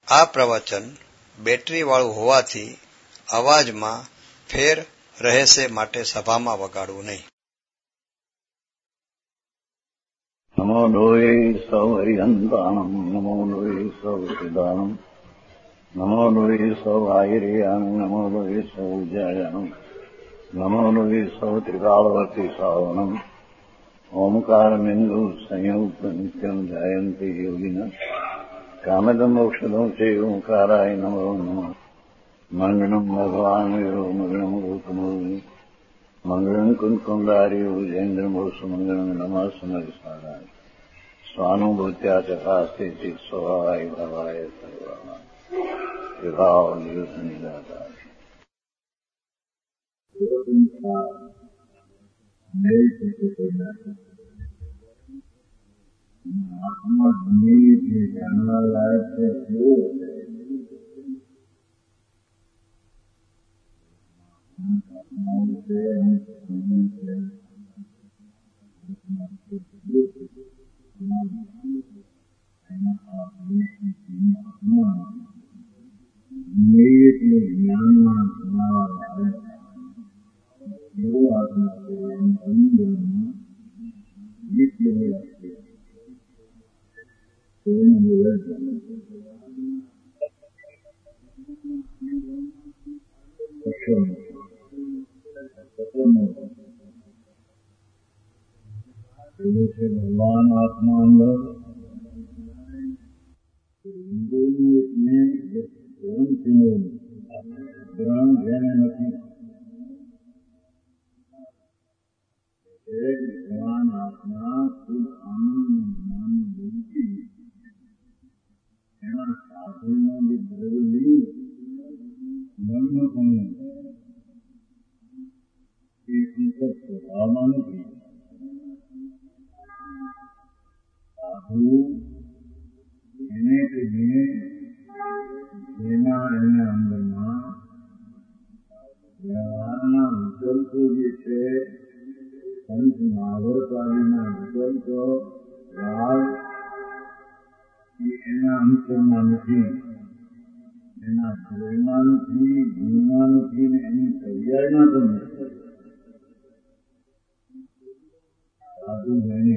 આ પ્રવચન બેટરીવાળું હોવાથી અવાજમાં ફેર રહેશે, માટે સભામાં વગાડવું નહીં. નમો લોહે સૌ હરિહંતાણમ, નમો લોહે સૌ સિદ્ધાણમ, નમો લોહે સૌ આયર્યાણમ, નમો લોહે સૌ જયાણમ, નમો લોહે સૌ ત્રિકાળવતી સાવણમ, ઓમકારમિંદુ સંયુક્ત નિત્યમ જાયંતિ યોગિના કામદમ મોક્ષદમ છે ઓંકારાય નમો નમઃ. મંગળમ ભગવાન વિરો મંગળમ ગૌતમોની મંગળમ કુંકુંડારી ઉજેન્દ્રમોસુ મંગળમ નમઃ સમરિસારાય સ્વાનુભૂત્યા ચકાસ્તે ચિત સ્વભાવાય ભવાય સર્વાય વિભાવ નિયુત નિરાકાર. આત્મા જિંદગી જાણવા લાયક છે જ્ઞાનમાં ભણાવવા એવો આત્મા છે. ભગવાન આત્મા અંદર ગ્રહણ જેને નથી, ભગવાન આત્મા ખૂબ આનંદ બુદ્ધિ એના સાધુનો બદલી બ્રહ્મપણું એ અંતર સ્વભાવમાં નથી. સાધુ એને કહીએ જેના એના અંદરમાં વ્યવહારના વિકલ્પો જે છે, પંચ મહાવરતાના વિકલ્પો રાગ એના અંતરમાં નથી, એના ભોગમાં નથી, ગુણમાં નથી ને એની પર્યાયમાં પણ નથી. સાધુ એને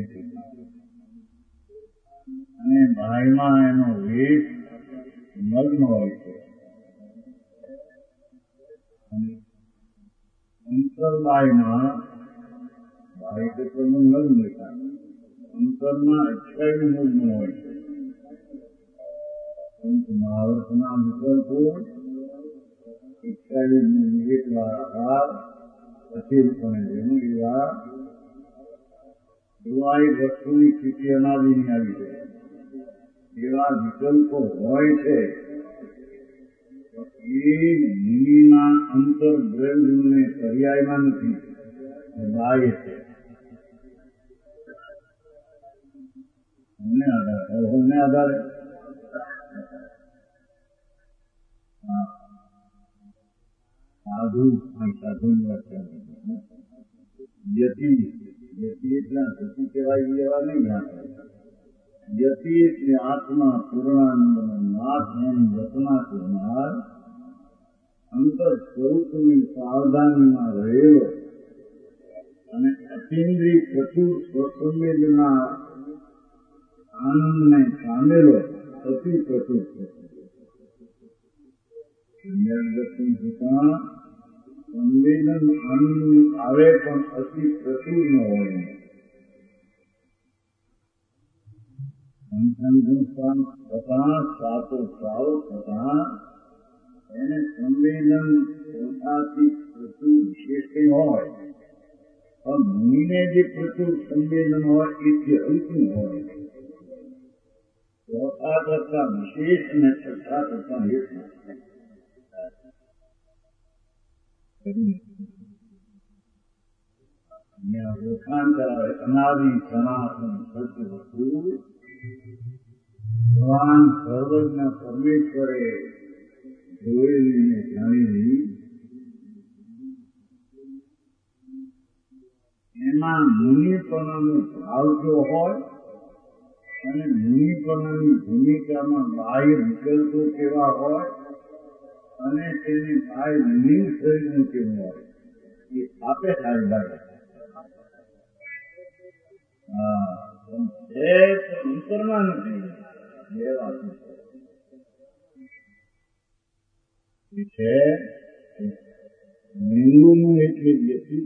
અને બાયમાં એનો વેશ મગ્ન હોય છે અને અંતરબાયમાં બાય તો મગ્ન હતા, અંતરમાં અક્ષય મગ્ન હોય છે. મહાવર્તના વિકલ્પો એકલા અચિરપણે જેનું એવા વસ્તુની સ્થિતિ અનાદિની આવી જાય એવા વિકલ્પો હોય છે. એ મુનિના અંતર બ્રહ્મને પર્યાયમાં નથી, બાહ્ય છે. અમને આધારે સાધુની વાત યતિ એટલા સતી કહેવાય એવા નહીં. યતિ એટલે આત્મા પૂર્ણાનંદ નાથ એમ રચના કરનાર, અંતર સ્વરૂપની સાવધાનીમાં રહેલો અને અતિન્દ્રિય પ્રચુર સ્વસંવેદના આનંદને પામેલો અતિ પ્રચુર સંવેદન આનંદ આવે પણ અતિ પ્રચુર ન હોય. સાતો સાવ થતા એને સંવેદન પોતાથી પ્રચુર વિશેષ હોય, પણ મુનિને જે પ્રચુર સંવેદન હોય એ અંતિમ હોય. ચોથા કરતા વિશેષ અને છઠ્ઠા કરતા હેત વખાણ કરાવે. અનાદિ સનાતન સત્ય વસ્તુ ભગવાન સર્વજ્ઞ પરમેશ્વરે જોયેલી જાણેલી એમાં મુનિપણાનો ભાવ જો હોય અને મુનિપણાની ભૂમિકામાં બાહ્ય વિકલ્પો કેવા હોય અને તેને બાહ્ય લિંગ શરીરનું કેવું હોય એ આપે સારી લાગે. છે તો અંતરમાં નથી. બે વાત છે. લિંગોનું એટલે વ્યક્તિ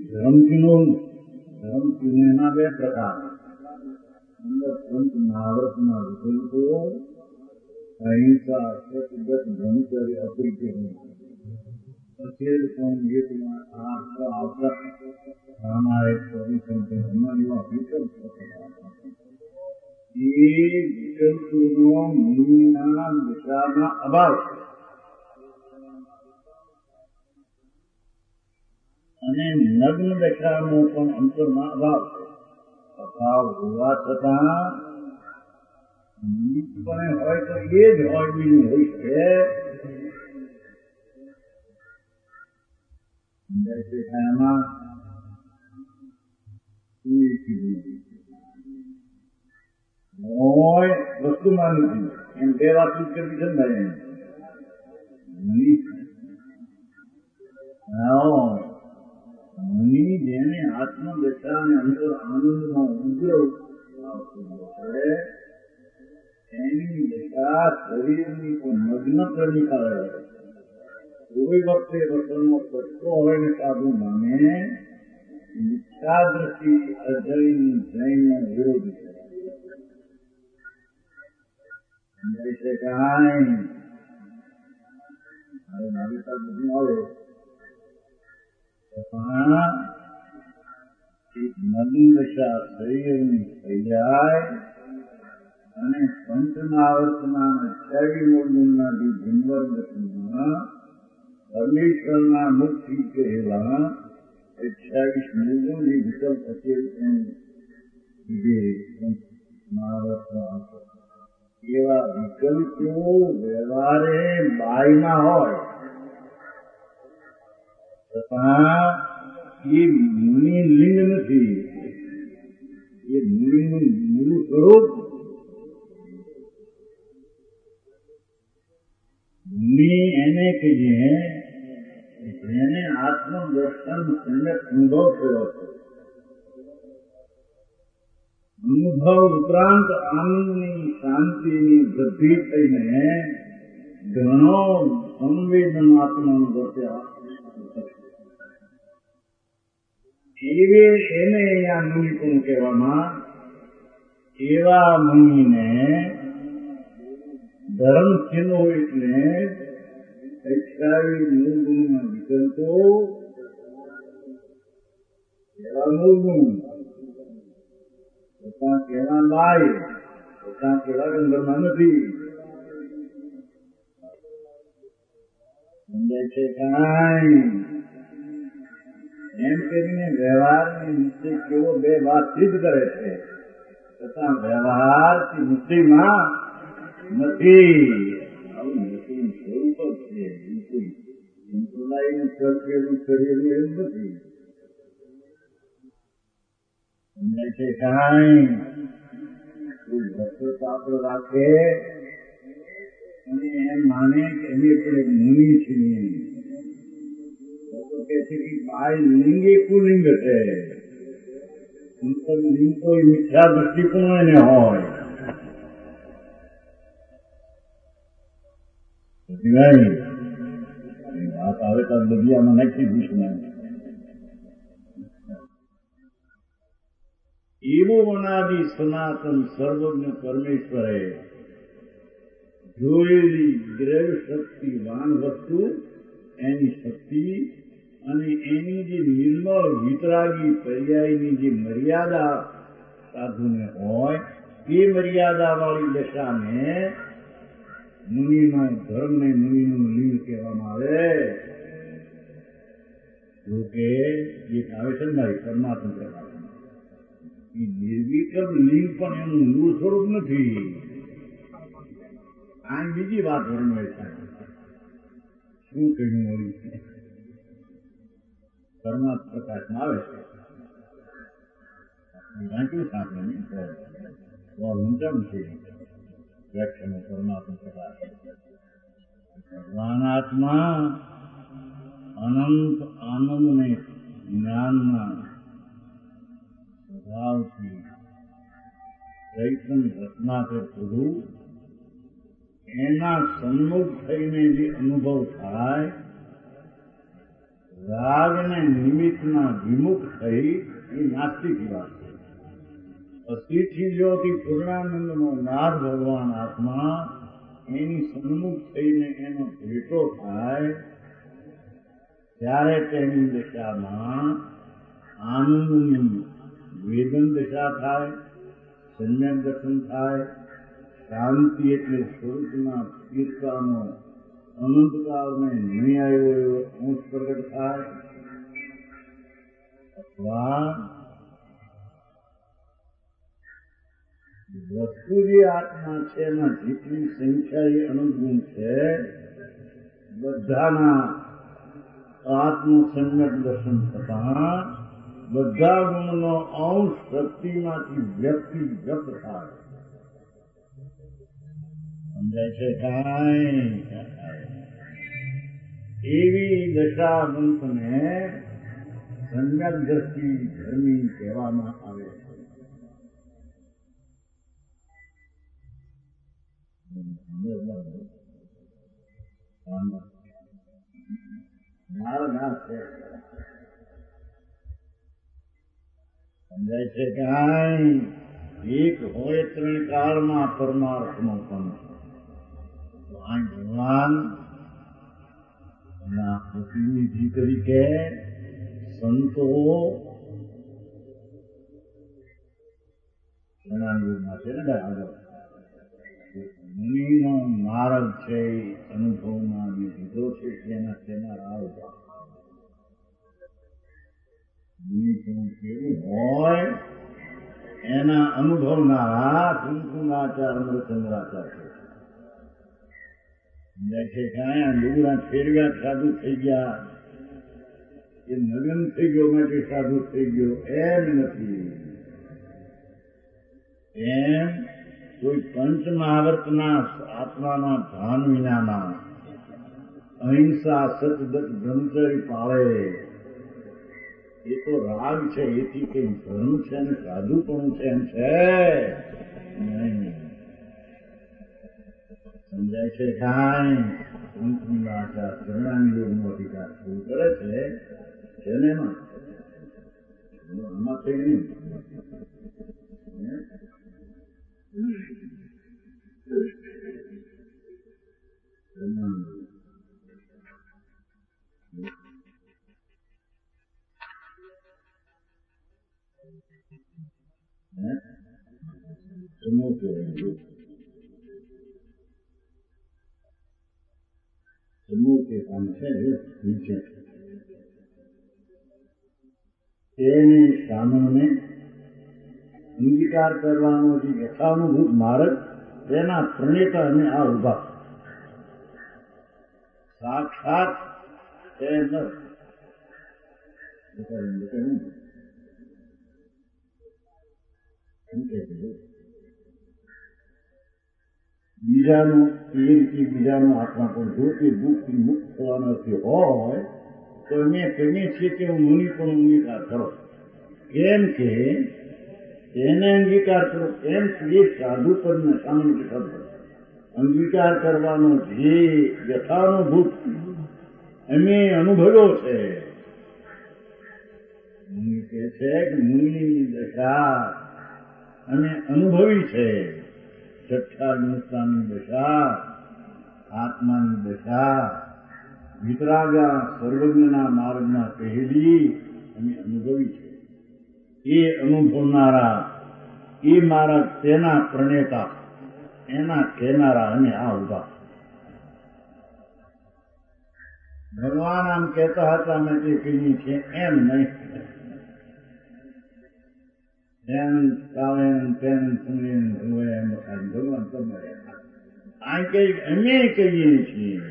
ધર્મથી એના બે પ્રકાર અંદર સંત મહાવર્તના વિકલ્પો અહિંસા સતગત બ્રહ્મચર્ય અપરિચય સચેત સંગીતમાં આવતા પ્રાણાયક પરિસંતે એવા વિકલ્પ એ વિકલ્પોનો મુનિના દિશામાં અભાવ અને નગ્ન દશાનો પણ અંતરમાં અભાવ હોવા છતાં નિમિત્તપણે હોય તો એ જ હોય બીજું હોય છે. એમાં હોય વસ્તુમાં નથી એમ બે વાત કરવી છે ને મુનિ જેને આત્મદશા અને અંદર આનંદમાં ઉગ્ર છે એની દશા શરીરની મગ્ન પ્રતિકાર કોઈ વખતે વતનનો પટકો હોય ને સાધુ માને મિથ્યા દ્રષ્ટિ અજયની જૈનનો વિરોધ છે. કાંઈ મારી પાસે બધું આવે એક નગ્ન દશા શરીરની થઈ જાય અને પંચના વર્તમાન 28 મૂળના જે જન્મર દશમાં પરમેશ્વરના મુક્તિ કહેવા 28 મૂળનું જે વિકલ્પ હશે જે મહાવર્તમાં એવા વિકલ્પો વ્યવહારે બાયમાં હોય છતાં એ મુનિ લિંગ નથી. એ મુનિનું મૂળ સ્વરૂપ મુનિ એને કે જેને આત્મદર્શન સમ્યક અનુભવ થયો છે. અનુભવ ઉપરાંત આનંદની શાંતિની વૃદ્ધિ થઈને ઘણો સંવેદનાત્મક વર્ત્યા એને અહીંયા મુનિ પણ કહેવામાં એવા મુનિને ધર્મ ચિહ્નો એટલે 28 મૂળગુણના વિકલ્પો એવા મૂળગુણ પોતા કેવા લાય પોતા કેવા ગંધર્વમાં નથી. સમજાય છે કાંઈ એમ કરીને વ્યવહારની નિશ્ચય કેવો બે વાત સિદ્ધ કરે છે છતાં વ્યવહારથી નિશ્ચયમાં નથી. આવું નિશ્ચયનું સ્વરૂપ જ છે. બિલકુલ સંપ્રદાયનું ચર્ચેલું શરીરનું એવું નથી. સમજાય છે કાંઈ કોઈ ભક્તપાત્ર રાખે અને એમ માને કે અમે આપણે મુનિ છીએ કે છે કે બાય લિંગ એ કુલિંગ છે. લિંગ તો મિથ્યા દ્રષ્ટિકોણ એને હોય વાત આવે તો દુનિયામાં નાખી દઈશું. એવું અનાદિ સનાતન સર્વજ્ઞ પરમેશ્વરે જોયેલી દ્રવ્ય શક્તિ વાન વસ્તુ એની શક્તિ અને એની જે નિર્મળ વિતરાગી પર્યાયની જે મર્યાદા સાધુને હોય એ મર્યાદાવાળી દશાને મુનિનો ધર્મને મુનિનું લિંગ કહેવામાં આવે. જોકે એક આવે છે ને પરમાત્મા કહેવામાં એ નિર્વિકલ્પ લિંગ પણ એનું મૂળ સ્વરૂપ નથી. આ બીજી વાત વર્ણવે છે. શું કહ્યું મળી પરમાત્મા પ્રકાશમાં આવે છે વાંચ્યું સાંભળે છે વ્યાખ્યાનો પરમાત્મા પ્રકાશ. ભગવાન આત્મા અનંત આનંદને જ્ઞાનના સ્વભાવથી ચૈતન્ય રત્નાકર પ્રભુ એના સન્મુખ થઈને જે અનુભવ થાય, રાગને નિમિત્તના વિમુખ થઈ એ નાસ્તિક વાત છે. અસ્થિથી જ્યોતિ પૂર્ણાનંદનો નાથ ભગવાન આત્મા એની સન્મુખ થઈને એનો ભેટો થાય ત્યારે તેની દશામાં આનંદની વેદન દશા થાય, સમ્યક દર્શન થાય, શાંતિ એટલે સ્વરૂપના સ્થિરતાનો અનંતકાળને નહીં આવ્યો એવો અંશ પ્રગટ થાય, અથવા વસ્તુ જે આત્મા છે એમાં જેટલી સંખ્યા એ અનુગુણ છે બધાના આત્મ સમ્યક દર્શન થતા બધા ગુણનો અંશ શક્તિમાંથી વ્યક્તિ વ્યક્ત થાય. સમજાય છે કાંઈ? એવી દશાવંતને સમ્યક દ્રષ્ટિ ધર્મી કહેવામાં આવે છે. સમજાય છે કાંઈ? એક હોય ત્રણ કાળમાં પરમાર્થનો પણ ભગવાન ના પ્રતિનિધિ તરીકે સંતો જણાવ્યું છે ને આગળ મુનિનો માર્ગ છે અનુભવમાં લીધો છે તેના રાહ મુનિ પણ કેવું હોય એના અનુભવના કુમકુમાચાર અમરચંદ્રાચાર છે. કાંઈ લુગડા ફેરવ્યા સાધુ થઈ ગયા, એ નગન થઈ ગયો માટે સાધુ થઈ ગયો એમ નથી. એમ કોઈ પંચ મહાવર્તના આત્માના ભાન વિનાના અહિંસા સતદત્ત બ્રહ્મચર્ય પાળે એ તો રાગ છે, એથી કઈ ધર્મ છે અને સાધુપણું છે એમ છે નહીં. સમજાય છે કાંઈ? અંકુલાચાર ચરણાંગીઓનો અધિકાર પૂરું કરે છે ને એમાં આમાં થઈ નહીં. સમૂહ કે કામ છે નીચે તેની સામેને અંગીકાર કરવાનો જે યથાનુભૂત માર્ગ તેના પ્રણેતા અને આ ઉભા સાક્ષાત બીજાનું એ રીતે બીજાનો આત્મા પણ જો તે દુઃખથી મુક્ત થવાનો હોય તો અમે કહીએ છીએ કે હું મુનિ પણ અંગીકાર કરો. કેમ કે એને અંગીકાર કરો એમ એ સાધુ પદને સામાન્ય શબ્દ અંગીકાર કરવાનો જે યથાનુભૂત અમે અનુભવ્યો છે. મુનિ કહે છે કે મુનિની દશા અમે અનુભવી છે. છઠ્ઠા નિષ્ઠાની દશા, આત્માની દશા, વિતરાગા સર્વજ્ઞના માર્ગમાં કહેલી અમે અનુભવી છે. એ અનુભવનારા એ મારા તેના પ્રણેતા એના કહેનારા અને આ ઉભા. ભગવાન આમ કહેતા હતા અમે તે કહીએ છીએ એમ નહીં. ભગવાન તમારે આ કઈ અમે કહીએ છીએ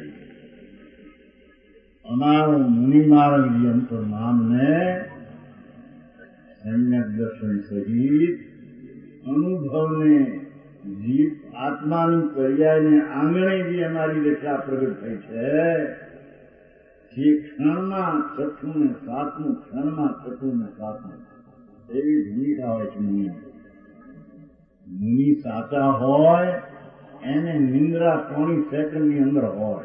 અમારો મુનિ માર્ગ યંત્ર નામને સમ્યક દર્શન સહિત અનુભવને જીવ આત્માની પર્યાયને આંગણે જે અમારી દશા પ્રગટ થઈ છે, જે ક્ષણમાં છઠ્ઠું ને સાતમું, ક્ષણમાં છઠ્ઠું ને સાતમું, એવી ભૂમિકા હોય છે મુનિ. મુનિ સાચા હોય એને નિંદ્રા 3 સેકન્ડની અંદર હોય.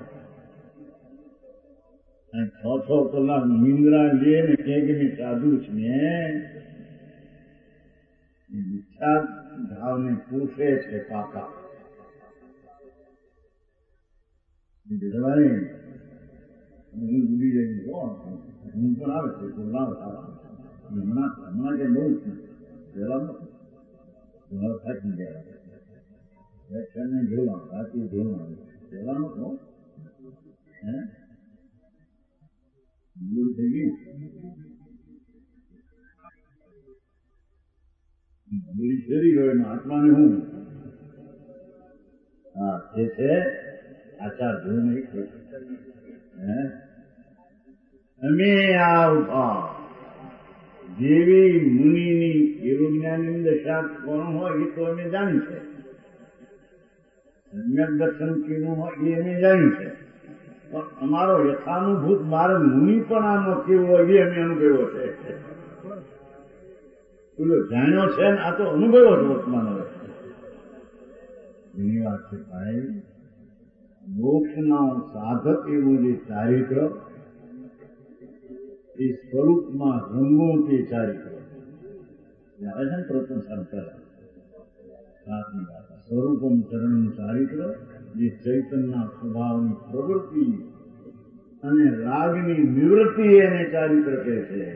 અને 6 કલાક નિંદ્રા લે ને કે મેં સાધુ છે, મિથ્યા ભાવને પૂછે છે પાપા. હું ભૂલી જાય હું પણ આવે છે હમણાં કે બહુ જ પેલા થાકી ગયા જોવા રાત્રિ જોવા પેલાનો તો હે ભૂલ થઈ ગઈ. ભૂલી શરીર હોય ને આત્માને હું હા જે છે આચાર જોયું નહીં. અમે આવતા જેવી મુનિની એવજ્ઞાની દશા કોણ હોય એ તો અમે જાણ્યું છે. સમ્યક દર્શન કેવું હોય એ અમે જાણ્યું છે. પણ અમારો યથાનુભૂત મારે મુનિ પણ આમાં કેવો હોય એ અમે અનુભવ્યો છે. પેલો જાણ્યો છે ને આ તો અનુભવ્યો છે વર્તમાન. હવે એની વાત છે ભાઈ, મોક્ષના સાધક એવું જે ચારિત્ર એ સ્વરૂપમાં રંગવું તે ચારિત્ર આવે છે ને પ્રથમ સંકલ્પ સાતની વાત. સ્વરૂપમ ચરણનું ચારિત્ર જે ચૈતનના સ્વભાવની પ્રવૃત્તિ અને રાગની નિવૃત્તિ એને ચારિત્ર કહે છે.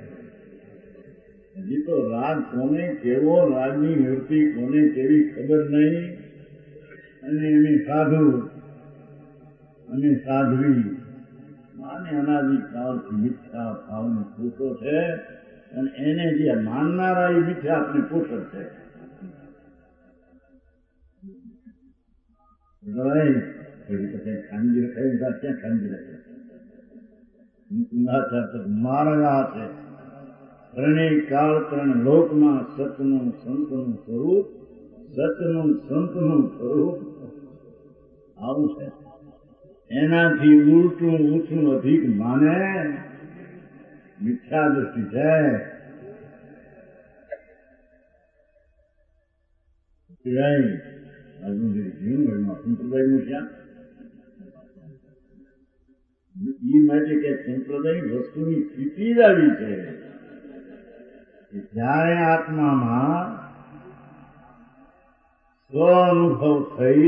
હજી તો રાગ કોને કેવો, રાગની નિવૃત્તિ કોને કેવી ખબર નહીં. અને એની સાધુ અને સાધ્વી માને અનાદિકાળથી મિથ્યા ભાવને પૂછો છે. અને એને જે માનનારા એ મિથ્યા આપને પૂછો છે. ખાનગી રખાય ક્યાં ખાનગી રખાય મારા છે. ત્રણેય કાળ ત્રણ લોકમાં સતનું સંતનું સ્વરૂપ, સતનું સંતનું સ્વરૂપ આવું છે. એનાથી ઉલટું ઊંચું અધિક માને મિથ્યા દ્રષ્ટિ છે. સંપ્રદાયનું ક્યાં એ માટે કે સંપ્રદાય વસ્તુની સ્થિતિ જ આવી છે. જ્યારે આત્મામાં સ્વ અનુભવ થઈ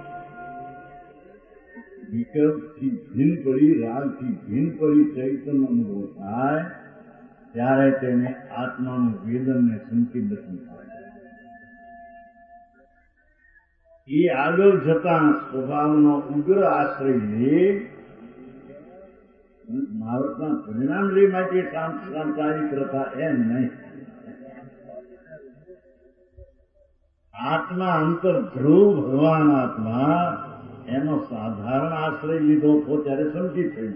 વિકલ્પથી ભીન પડી, રાગથી ભીન પડી ચૈતન્ય અનુભવ થાય ત્યારે તેને આત્માનું વેદન ને સંકેત દર્શન થાય. એ આગળ જતા સ્વભાવનો ઉગ્ર આશ્રય લે, મહાવતના પરિણામ લે માટે ચારિત્રતા એમ નહીં. આત્મા અંતર ધ્રુવ ભગવાન આત્મા એનો સાધારણ આશ્રય લીધો તો ત્યારે સંકિત થયું.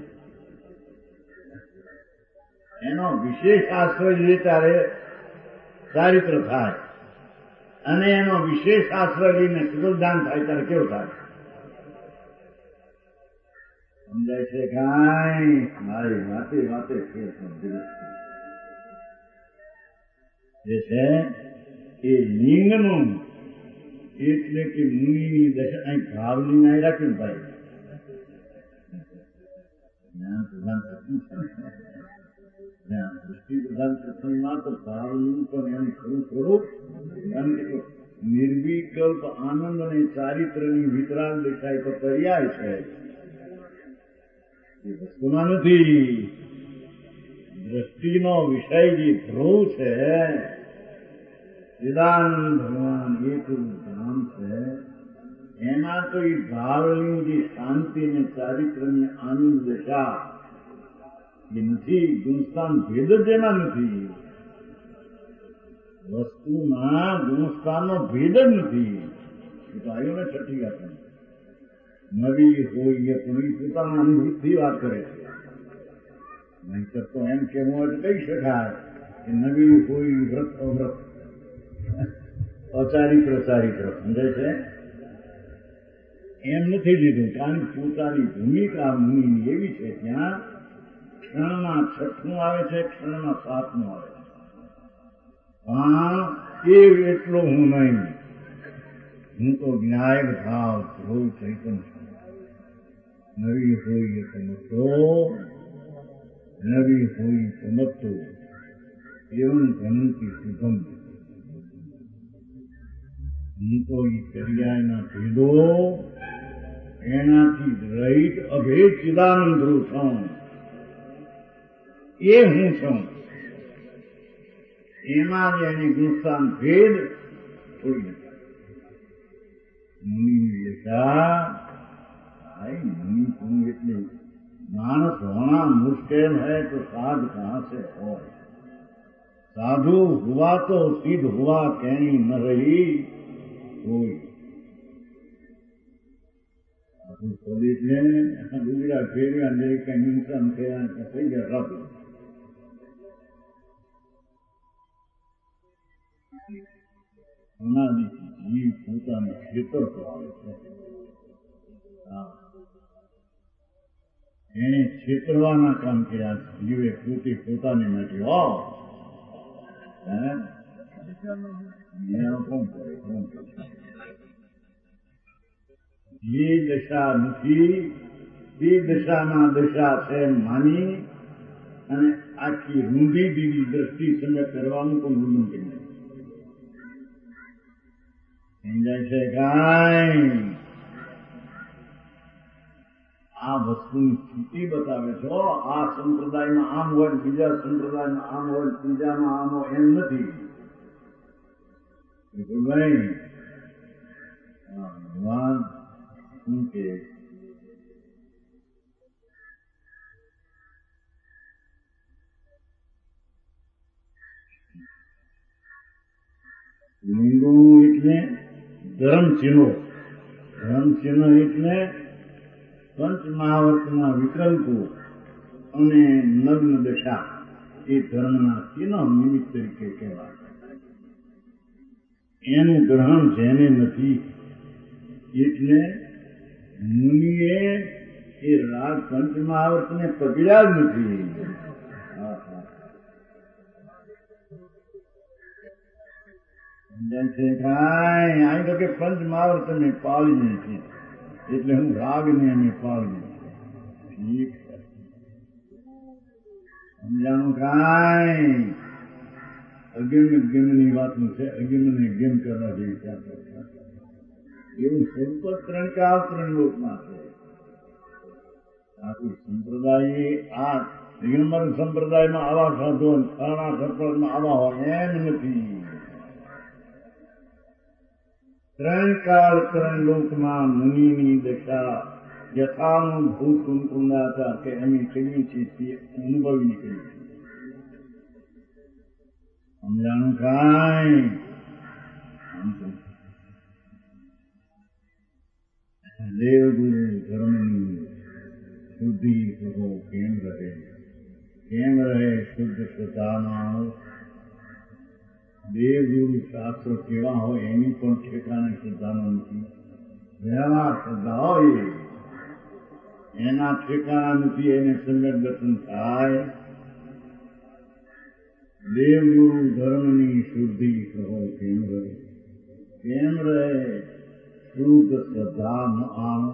એનો વિશેષ આશ્રય લે ત્યારે ચારિત્ર થાય. અને એનો વિશેષ આશ્રય લઈને સુગલદાન થાય ત્યારે કેવું થાય સમજાય છે? કાંઈ મારી વાતે વાતે જે છે એ લિંગનું એટલે કે મુનિની દશા અહીં ભાવલિંગ અહીં રાખ્યું ભાઈ. જ્ઞાન પ્રધાન પ્રસંગ છે, દૃષ્ટિ પ્રધાન પ્રસંગમાં તો ભાવલિંગ પણ એનું ખરું સ્વરૂપ અને નિર્વિકલ્પ આનંદ અને ચારિત્રની વિતરાગ દેખાય તો પર્યાય છે. એ વસ્તુમાં નથી. દ્રષ્ટિનો વિષય જે ધ્રુવ છે, ચિદાનંદ ભગવાન એકલું ધામ છે, એમાં તો એ ભાવની જે શાંતિ અને ચારિત્રની આનંદ દશા એ નથી. ગુણસ્થાન ભેદ જ એમાં નથી. વસ્તુના ગુણસ્થાનનો ભેદ જ નથી. એ તો આવ્યો ને છઠ્ઠી વાત નવી હોય એ પણ પોતાના અનુભૂતથી વાત કરે છે. નહીતર તો એમ કહેવું હોય તો કહી શકાય કે નવી હોય વ્રત અવ્રત અચારિત્ર ચારિત્ર સમજાય છે એમ નથી લીધું, કારણ કે પોતાની ભૂમિકા મુનિની એવી છે ત્યાં ક્ષણમાં 6નું આવે છે, ક્ષણમાં 7નું આવે છે. હા એ એટલો હું નહીં, હું તો જ્ઞાયક ભાવ ધ્રુવ ચૈતન્ય છું. નવી હોય ચમકતો, નવી હોય ચમકતો એવું ધનથી શુભમ. હું તો એ પર્યાયના ભેદો એનાથી રહિત અભેદ ચિદાનંદ ધ્રુવ છું. એ હું છું. એમાં જ એની ગુણસ્થાન ભેદ છોડી નથી. મુનિની દશા मुनि तुम इतने मानस होना मुश्किल है तो साध कहां से हो. साधु हुआ तो सिद्ध हुआ कहनी न रही कोई. पुलिस ने दूसरा फेरी अमेरिका हिंसा कही गया रब जीव पोता क्षेत्र तो आवे છે. એને છેતરવાના કામ કર્યા. જીવે પોતે પોતાને નથી હો. જે દશા નથી તે દશામાં દશા છે માની અને આખી રૂંધી દીધી દ્રષ્ટિ સમય કરવાનું પણ ઉલ્લંઘન નહીં. સમજાય છે કાંઈ? આ વસ્તુની સ્થિતિ બતાવે છો. આ સંપ્રદાયમાં આમ હોય, બીજા સંપ્રદાયમાં આમ હોય, ત્રીજામાં આમ હોય એમ નથી. ભગવાન શું કે લિંગો એટલે ધર્મચિહ્નો. ધર્મચિહ્ન એટલે પંચ મહાવર્તના વિકલ્પો અને નગ્ન દશા એ ધર્મના ચિહ્ન નિમિત્ત તરીકે કહેવાય. એનું ગ્રહણ જેને નથી એટલે મુનિએ એ રાગ પંચ મહાવર્તને પકડ્યા જ નથી. કાંઈ અહીં તો કે પંચ મહાવર્તને પાળી નથી એટલે હું રાગને અમે પાળવી. ઠીક છે, સમજાણું કાંઈ? અગમ ગમની વાતનું છે. અગમને ગમ કરવા જેવી ત્યાં એવું સંપત 3 કાળ 3 લોકમાં છે. આખું સંપ્રદાય આ દિગંબર સંપ્રદાયમાં આવા સાધુ ખાણા સંપ્રદાયમાં આવા હોય એમ નથી. 3 કાળ 3 લોકમાં મુનિની દશા યથાનુભૂત કુંકુંદાતા કે એમ કેવી છે તે અનુભવી નીકળી છે. સમજાણું કાંઈ? દેવગુરુ ધર્મની શુદ્ધિ કરો કેમ રહે? કેમ રહે શુદ્ધ શ્રદ્ધામાં? દેવગુરુ શાસ્ત્ર કેવા હોય એની પણ ઠેકાણે શ્રદ્ધાનો નથી. વ્યવહાર શ્રદ્ધા હોય એના ઠેકાણા નથી. એને સમ્યક દર્શન થાય. દેવગુરુ ધર્મની શુદ્ધિ કહો કેમ રહે? કેમ રહે? શુદ્ધ શ્રદ્ધા ન આણો.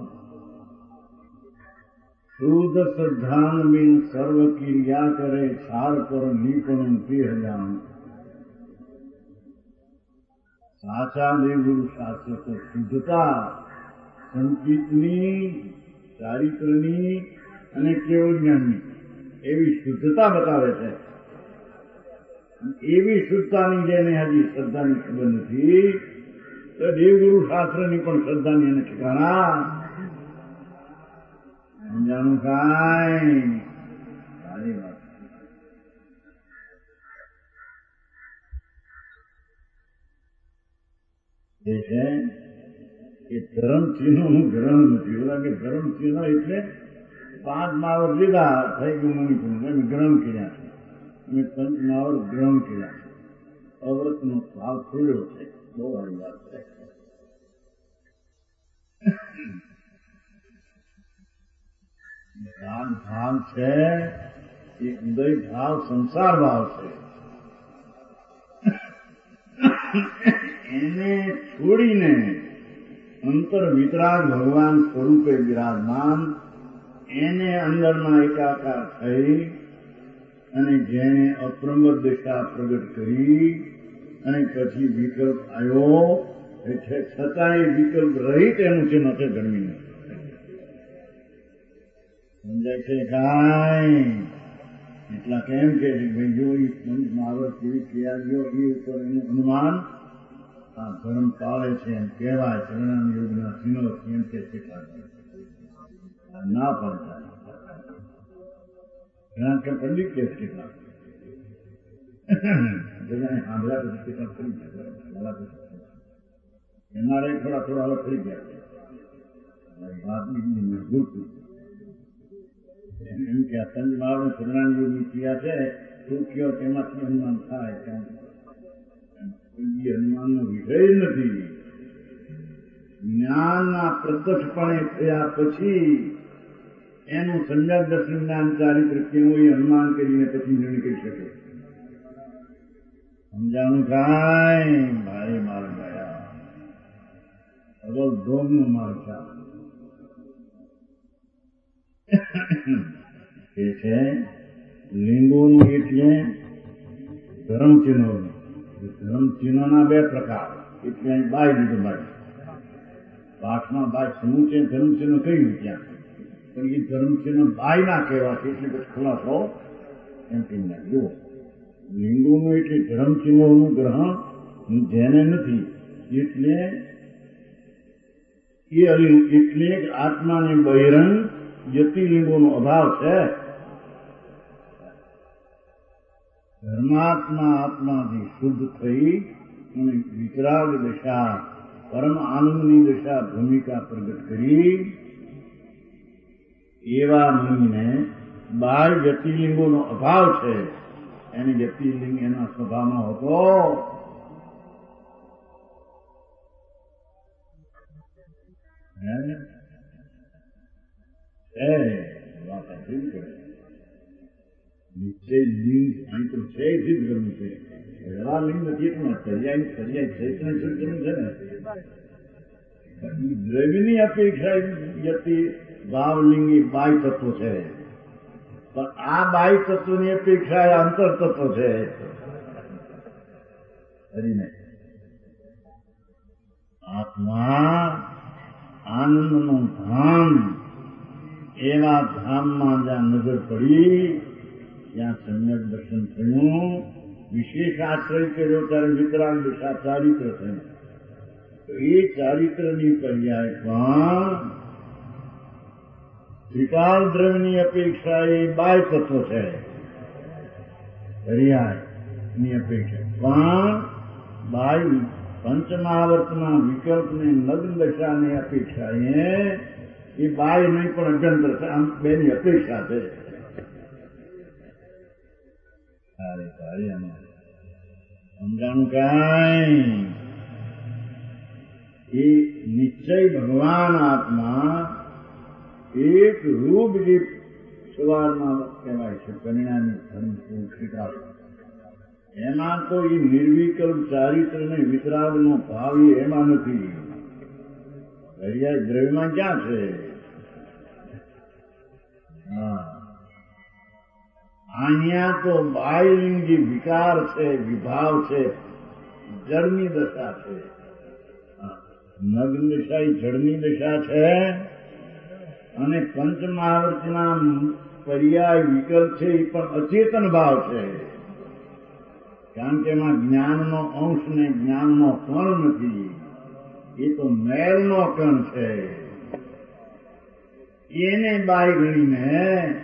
શુદ્ધ શ્રદ્ધાન બિન સર્વ ક્રિયા કરે સાર પર નિપણું તે જાણું. સાચા દેવગુરુ શાસ્ત્ર તો શુદ્ધતા સંચિતની, ચારિત્રની અને કેવળ જ્ઞાનની એવી શુદ્ધતા બતાવે છે. એવી શુદ્ધતાની જેને હજી શ્રદ્ધાની ખબર નથી તો દેવગુરુ શાસ્ત્રની પણ શ્રદ્ધાની એને ઠેકાણા. સમજાણું કાંઈ? સારી વાત. એ છે કે ધર્મચિહ્નોનું ગ્રહણ નથી. ઓલા કે ધર્મચિહ્ન એટલે 5 મહાવર્ત લીધા થઈ ગયું મણિપુર એમ ગ્રહણ કર્યા છે. અમે 5 મહાવર્ત ગ્રહણ કર્યા છે. અવ્રતનો ભાવ ખોલ્યો છે. બહુ સારી વાત છે. રાગ ભાવ છે એ ઉદય ભાવ સંસાર ભાવ છે. એને છોડીને અંતર વિતરાગ ભગવાન સ્વરૂપે વિરાજમાન એને અંદરમાં એકાકાર થઈ અને જેને અપ્રમદ દશા પ્રગટ કરી અને પછી વિકલ્પ આવ્યો એટલે છતાંય વિકલ્પ રહિત એનું ચિહ્ન છે જન્મીને. સમજાય છે કાંઈ? એટલા કેમ કે ભાઈ જો એ મહાવત કેવી ક્રિયાઓ એ ઉપર એનું અનુમાન આ ધર્મ પાળે છે એમ કહેવાય. ચરણામ યોગના ચિહ્નો એમ કે છે ના પડતા ઘણા કે પંડિત કે કેટલાક બધાને સાંભળ્યા પછી કેટલાક કરી ગયા એનારે થોડા થોડા હવે થઈ ગયા વાત મજબૂત એમ કે આ સંજમાવને ચરણાની ક્રિયા છે શું કયો તેમાંથી અનુમાન થાય એ અનુમાનનો વિષય નથી. જ્ઞાનના પ્રત્યક્ષપણે થયા પછી એનું સંજ્ઞા દર્શન જ્ઞાન ચારિત્ર કેવું એ અનુમાન કરીને પછી નિર્ણય કરી શકે. સમજાનું કાંઈ? ભાઈ માર ગયા અગર ધોમનો માર છે એ છે લિંગોનું એટલે ધર્મચિહ્નો. ધર્મચિહ્નોના બે પ્રકાર એટલે અહીં બાય લીધું બાય પાઠમાં બાય સમૂહ છે ધર્મચિહ્ન કહ્યું ત્યાં પણ એ ધર્મચિહ્ન બાય ના કહેવાશે એટલે પછી ખુલાસો એમ કહી નાખ્યો. લિંગોનું એટલે ધર્મચિહ્નોનું ગ્રહણ જેને નથી એટલે એટલે આત્માને બહિરંગ યતિલિંગોનો અભાવ છે. ધર્માત્મા આત્માથી શુદ્ધ થઈ અને વિતરાગ દશા પરમ આનંદની દશા ભૂમિકા પ્રગટ કરી એવા મુનિને બાર યતિલિંગોનો અભાવ છે. એને યતિલિંગ એના સ્વભાવમાં હતો. નિશ્ચય લિંગ અહીં તો છે સિદ્ધ કરવું છે. એવા લિંગ નથી એટલું પર્યાય ચૈતન્ય સિદ્ધ કરવું છે ને. દ્રવ્યની અપેક્ષા યતિ ભાવલિંગી બાય તત્વ છે પણ આ બાય તત્વની અપેક્ષા એ અંતર તત્વ છે. હરીને આત્મા આનંદનું ધામ એવા ધામમાં જ્યાં નજર પડી ત્યાં સમ્યક દર્શન થયું. વિશેષ આશ્રય કર્યો ત્યારે વિતરાગ દશા ચારિત્ર થયું. એ ચારિત્રની પર્યાય પણ ત્રિકાળ દ્રવ્યની અપેક્ષા એ બાય તત્વ છે. પર્યાયની અપેક્ષા પણ બાય પંચમહાવર્તના વિકલ્પને નગ્ન દશાની અપેક્ષા એ બાય નહીં પણ અભ્યંતર છે. આમ બેની અપેક્ષા છે. સમજાણું કાંઈ? એ નિશ્ચય ભગવાન આત્મા એક રૂપ જે સવારમાં કહેવાય છે પરિણામી ધર્મ સ્વીકાર એમાં તો એ નિર્વિકલ્પ ચારિત્ર ને વિતરાગનો ભાવ એમાં નથી. પર્યાય દ્રવ્યમાં ક્યાં છે? અહીંયા તો બાયલિંગ જે વિકાર છે વિભાવ છે જળની દશા છે. નગ્ન દશા એ જળની દશા છે અને પંચમહાવર્તના પર્યાય વિકલ્પ છે એ પણ અચેતન ભાવ છે. કારણ કે એમાં જ્ઞાનનો અંશ ને જ્ઞાનનો કણ નથી. એ તો મેલનો કણ છે. એને બાય ગણીને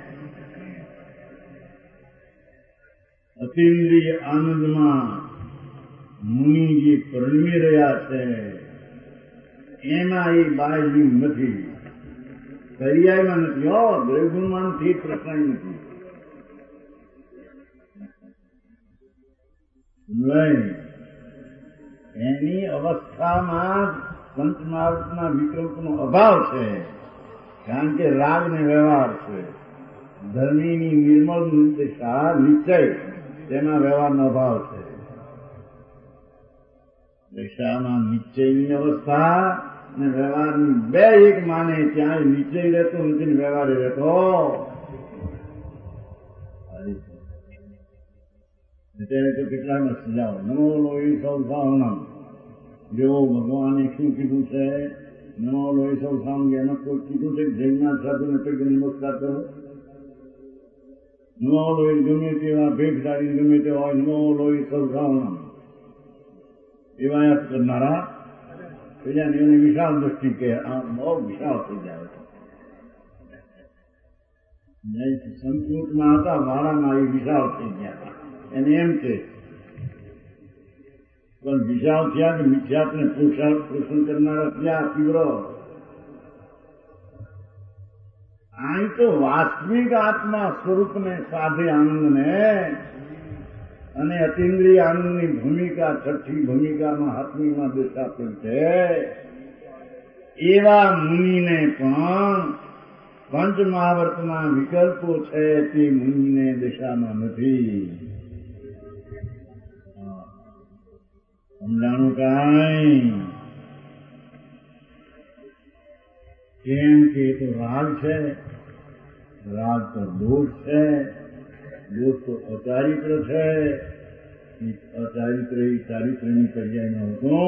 અતિન્દ્રિય આનંદમાં મુનિ જે પરણમી રહ્યા છે એમાં એ બાયલિંગ નથી. પર્યાયમાં નથી. દ્રવ્યગુણમાં નથી. પ્રશ્ન નથી. એની અવસ્થામાં પંચમહાભૂતના વિકલ્પનો અભાવ છે, કારણ કે રાગ ને વ્યવહાર છે. ધર્મીની નિર્મળ દિશા નિશ્ચય તેના વ્યવહારનો અભાવ છે. દિશામાં નિશ્ચયની અવસ્થા ને વ્યવહારની બે એક માને, ત્યાં નિશ્ચય રહેતો નથી ને વ્યવહાર રહેતો. અત્યારે તો કેટલામાં સજાઓ નમો લોહી સૌ સાવનમ, જો ભગવાને શું કીધું છે? નમો લોહી સૌ સામ, એમાં કોઈ કીધું છે જૈનનાથ સાધુને પૈકી નમસ્કાર કરો? નમો લોહી ગમે તેવા ભેટદારી ગમે તેવા હોય, નમો લોહી સૌ સાવનમ એવા યાદ કરનારા બીજાને એને વિશાળ દ્રષ્ટિ કે આ બહુ વિશાળ થઈ જાય. સંસ્કૃતમાં હતા મારામાં એ વિશાળ થઈ ગયા, એને એમ છે. પણ વિશાળ થયા કે મિથ્યાત્ને પોષણ કરનારા થયા તીવ્ર. અહીં તો વાસ્તવિક આત્મા સ્વરૂપને સાધે આનંદને અને અતિન્દ્રિય આનંદની ભૂમિકા, છઠ્ઠી ભૂમિકામાં હાથમીમાં દેખાતી છે. એવા મુનિને પણ પંચમહાવર્તના વિકલ્પો છે તે મુનિને દિશામાં નથી. સમજાણું કાંઈ? કેમ કે એ તો રાગ છે, રાગ તો દોષ છે, દોષ તો અચારિત્ર છે. અચારિત્ર એ ચારિત્રની પર્યાયનો હતો.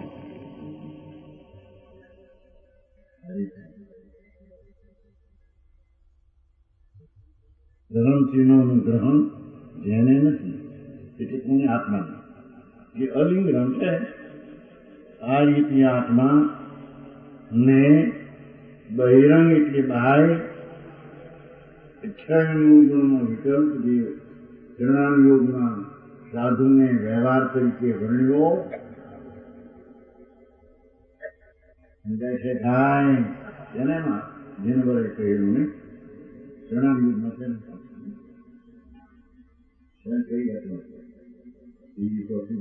ગ્રહણ ચિહ્નોનું ગ્રહણ જેને નથી એટલે કોને આત્મા નથી, એ અલિંગ્રહણ છે. આ રીતે આત્મા ને બહિરંગ એટલે બાહ્ય 98 ગુણનો વિકલ્પ જે જણાન યોગમાં સાધુને વ્યવહાર તરીકે વર્ણ્યો સમજાય છે. થાય એને જેને વડે કહેલું ને જણાન યોગમાં છે ને કઈ વાત બીજી કોશી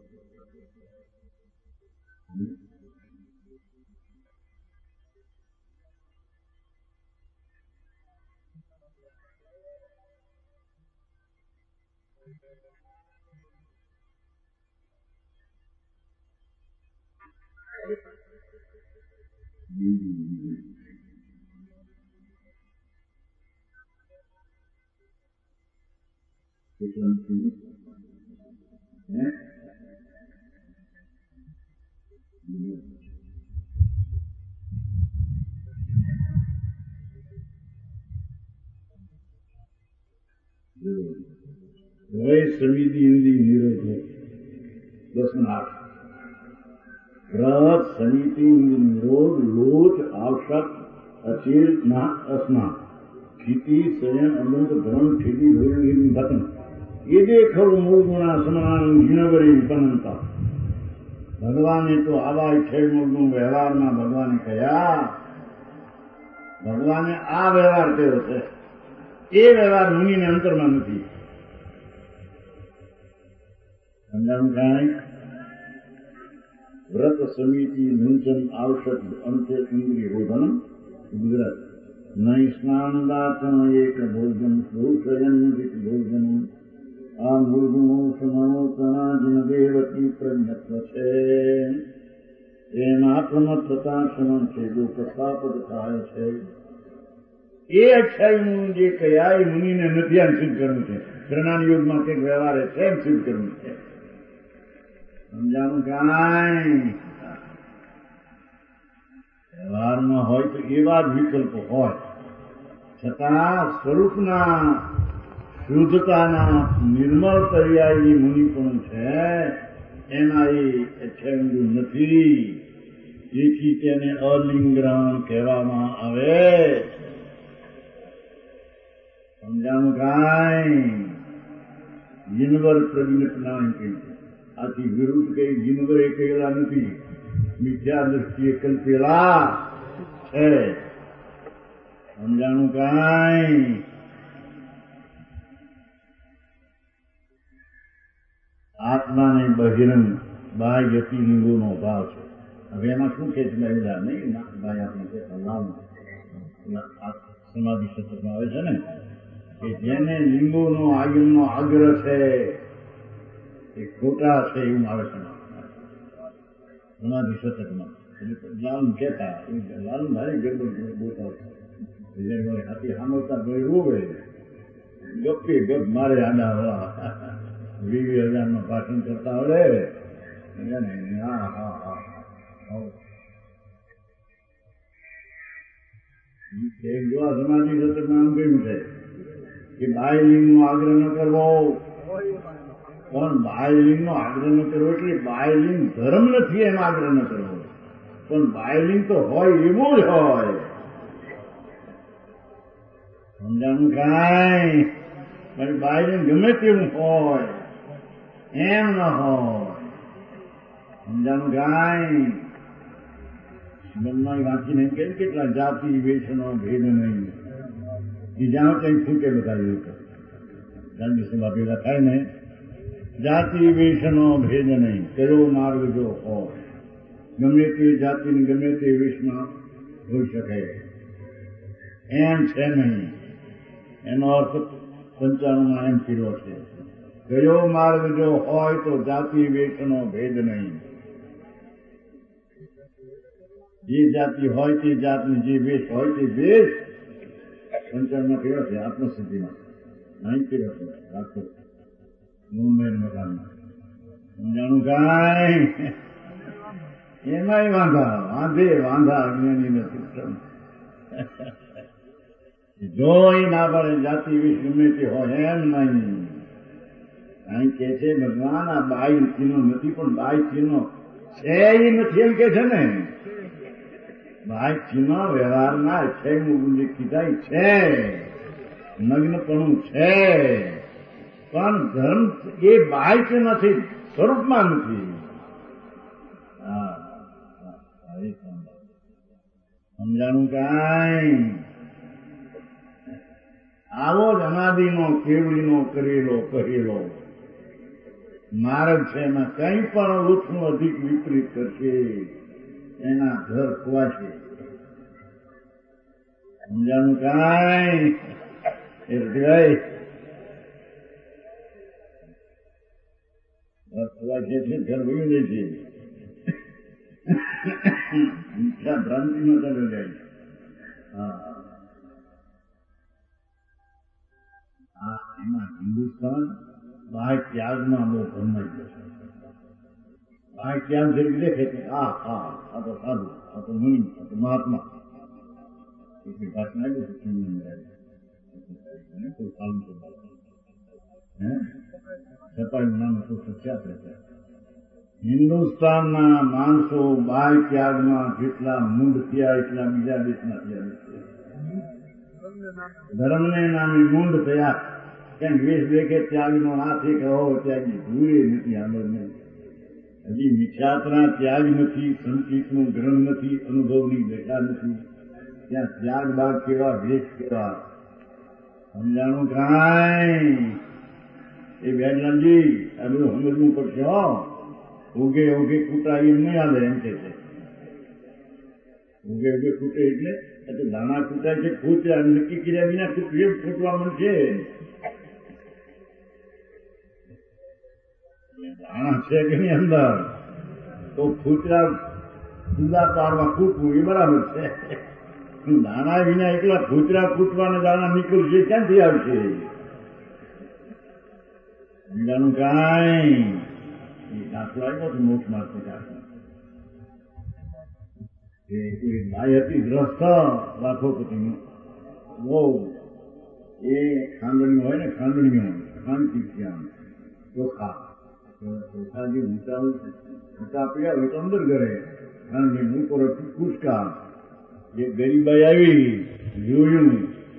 વય સમિતિ ઇન્દ્રિય નિરોધો 10 વ્રત સમિતિ ઇન્દ્રિય નિરોધ લોચ આવશક અચિર ના અસ્મા સ્થિતિ શયન અનંત ધન સ્થિતિ ભોજન ભતન એ જે ખરું મૂળ ગુણા સમાન જીનવરી વિપન્નતા. ભગવાને તો આવા 98 ગુણ વ્યવહારમાં ભગવાને કયા? ભગવાને આ વ્યવહાર કર્યો છે, એ વ્યવહાર મુનિને અંતરમાં નથી. સમજાણું કાંઈ? વ્રત સમિતિ નુંચન આવશ્યક અંતે ઇન્દ્રિય રોધન ગુજરાત નહીં સ્નાન દાચન એક ભોજન ભૂષયન ભોજન. આ મૂળ ગુણો સમનોતના જીન દેવકી પ્રજ્ઞત્વ છે. એના પ્રમત્તતા સમન છે જો પ્રસ્થાપક થાય છે. એ 98 જે કયા એ મુનિને નથી આમ સિદ્ધ કરવું છે. પ્રણામ યોગમાં કંઈક વ્યવહાર છે એમ સિદ્ધ કરવું છે. સમજાણું કાંઈ? વ્યવહારમાં હોય તો એવા જ વિકલ્પો હોય, છતાં સ્વરૂપના શુદ્ધતાના નિર્મળ પર્યાયની મુનિ પણ છે, એના એ 98 નથી. તેથી તેને અલિંગ્રહણ કહેવામાં આવે. સમજાણું કાંઈ? જીનવર પ્રજ્ઞપના એમ કહ્યું. આથી વિરુદ્ધ કઈ જીનવરે કહેલા નથી, મિથ્યા દ્રષ્ટિએ કલ્પેલા છે. સમજાણું કાંઈ? આત્માને બહિરંગ બાય યતિ લીંબુનો ભાવ છે. હવે એમાં શું કે છે બધા નહીં ભાઈ આપણે સમાધિ સત્રમાં આવે છે ને કે જેને લીંબુનો આગમનો આગ્રહ છે એ ખોટા છે એવું આવે છે સમાધિ સત્રમાં. લાલુ કહેતા લાલુ ભારી ગરબડ બોલતા હાથી સાંભળતા એવું હોય ગપી ગપ મારે આડા હવા 20,000 ભાષણ કરતા આવડે. હા હા હા જોવા સમાધિ સત્રમાં આમ કહ્યું છે કે બાયલિંગનો આગ્રહ ન કરવો. પણ બાયલિંગનો આગ્રહ ન કરવો એટલે બાયલિંગ ધર્મ નથી એમ આગ્રહ ન કરવો. પણ બાયલિંગ તો હોય એવું જ હોય. સમજાણું કાંઈ પણ બાયલિંગ ગમે તેવું હોય એમ ન હોય. સમજાણું કાંઈ મનમાં વાંચીને એમ કે કેટલા જાતિ વેશનો ભેદ નહીં એ જાણો કંઈ ફૂટે બધા લોકો રાજ્યસભા ભેગા થાય ને જાતિ વેશનો ભેદ નહીં કયો માર્ગ જો હોય ગમે તે જાતિને ગમે તે વેશમાં હોઈ શકે એમ છે નહીં. એનો અર્થ 95 એમ કર્યો છે કયો માર્ગ જો હોય તો જાતિ વેશનો ભેદ નહીં. જે જાતિ હોય તે જાતની જે વેશ હોય તે વેશ 95 કર્યો છે આત્મસિદ્ધિમાં નહીં કર્યો છે રાખો મુંબઈ મકાનમાં. સમજાણું કાંઈ એમાંય વાંધા અજ્ઞાનીને સિસ્ટમ જોઈ ના પડે જાતિ વેશ ગમે તે હોય એમ નહીં. અહીં કે છે ભગવાન આ બાઈ ચીનો નથી પણ બાઈ ચીનો છે એ નથી એમ કે છે ને. બાઈ ચીનો વ્યવહારના અક્ષયમાં જે કીધા છે નગ્નપણું છે પણ ધર્મ એ બાઈ ચીન નથી સ્વરૂપમાં નથી. સમજાણું કાંઈ આવો જ અનાદિનો કેવડીનો કરેલો કહેલો માર્ગ છે એમાં કંઈ પણ ઓછું અધિક વિપરીત કરશે એના ઘર ખોવાશે. સમજાણું કાંઈ ખોવાશે એટલે ઘર વયું દે છે મિથ્યા ભ્રાંતિમાં ચાલે જાય. હા એમાં હિન્દુસ્તાન બાહ્ય ત્યાગમાં બહુ ભરમાઈ ગયો છે. બાહ્ય ત્યાગ જેવી દેખે કે આ તો સાધુ આ તો મુનિ આ તો મહાત્મા એટલી ભાષણ આવ્યું છે કોઈ સારું છપાયું નામ તો સત્યાત રહેશે. હિન્દુસ્તાનના માણસો બાહ્ય ત્યાગમાં જેટલા મૂંડ થયા એટલા બીજા દેશના થયા નથી. ધર્મને નામે મૂંડ થયા ક્યાંક વેશ દેખે ત્યાગનો હાથે કહો ત્યાગની ભૂલે નથી આગળ નહીં. હજી મિથ્યાત્રા ત્યાગ નથી, સંચિતનું ગ્રહણ નથી, અનુભવની દશા નથી. ત્યાં ત્યાગ બાદ કેવા વેશ કેવા. સમજાણું કાંઈ એ બેનલાલજી આ બધું સમજવું પડશે. ઉગે કૂટા એમ નહીં આવે એમ કે છે. ઉગે કૂટે એટલે દાણા કૂટાય છે ફૂટ્યા નક્કી કર્યા વિના એમ ફૂટવા મળશે. દાણા છે કે ની અંદર તો ફૂટરા જુદા પાડવા ફૂટવું એ બરાબર છે. દાણા વિના એકલા ફૂટરા ફૂટવાના દાણા નીકળશે ક્યાંથી આવશે. બીજાનું કાંઈ દાખલો આવ્યો તો મોક્ષ માર્ગ કોઈ ભાઈ હતી ગ્રસ્ત લાખોપતિનું બહુ એ ખાંડણીઓ હોય ને ખાંડણીઓ ખાંડતી ત્યાં ચોખા જે ઊંચા પીડા હોય તો અંદર ઘરે ખાંડણી ઉપર કુસકા જે ગરીબાઈ આવી જોયું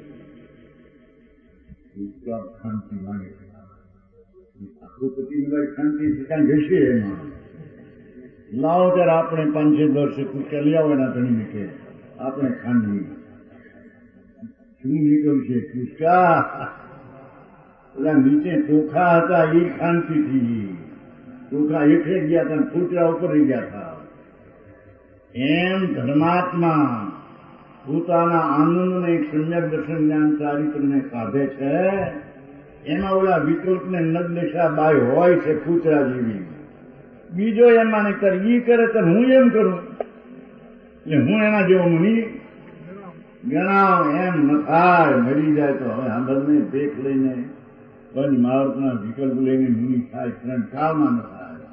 ખાંડતી લાગે લાખોપતિની ભાઈ ખાંડતી ક્યાં જશે એમાં લાવો ત્યારે આપણે 5-6 વર્ષે કુસ્કા લઈ આવો એના ધણીને કે આપણે ખાંડવી શું નીકળશે કુસ્કા પેલા નીચે ચોખા હતા એ ખાંડતી હતી ચોખા હેઠે ગયા હતા, પૂતળા ઉપર ગયા હતા. એમ ધર્માત્મા પોતાના આનંદને એક સમ્યક દર્શન જ્ઞાન ચારિત્રને સાધે છે. એમાં ઓલા વિકલ્પને નદદશા બાય હોય છે પૂતળા જેવી. બીજો એમાં નહીં કરે, ઈ કરે તો હું એમ કરું એટલે હું એના જેવો મુનિ ગણાવ એમ ન થાય. મરી જાય તો હવે આંદરને ભેખ લઈને પંચ મહાવતના વિકલ્પ લઈને મુનિ થાય, ત્રણ કાળમાં ન થાય.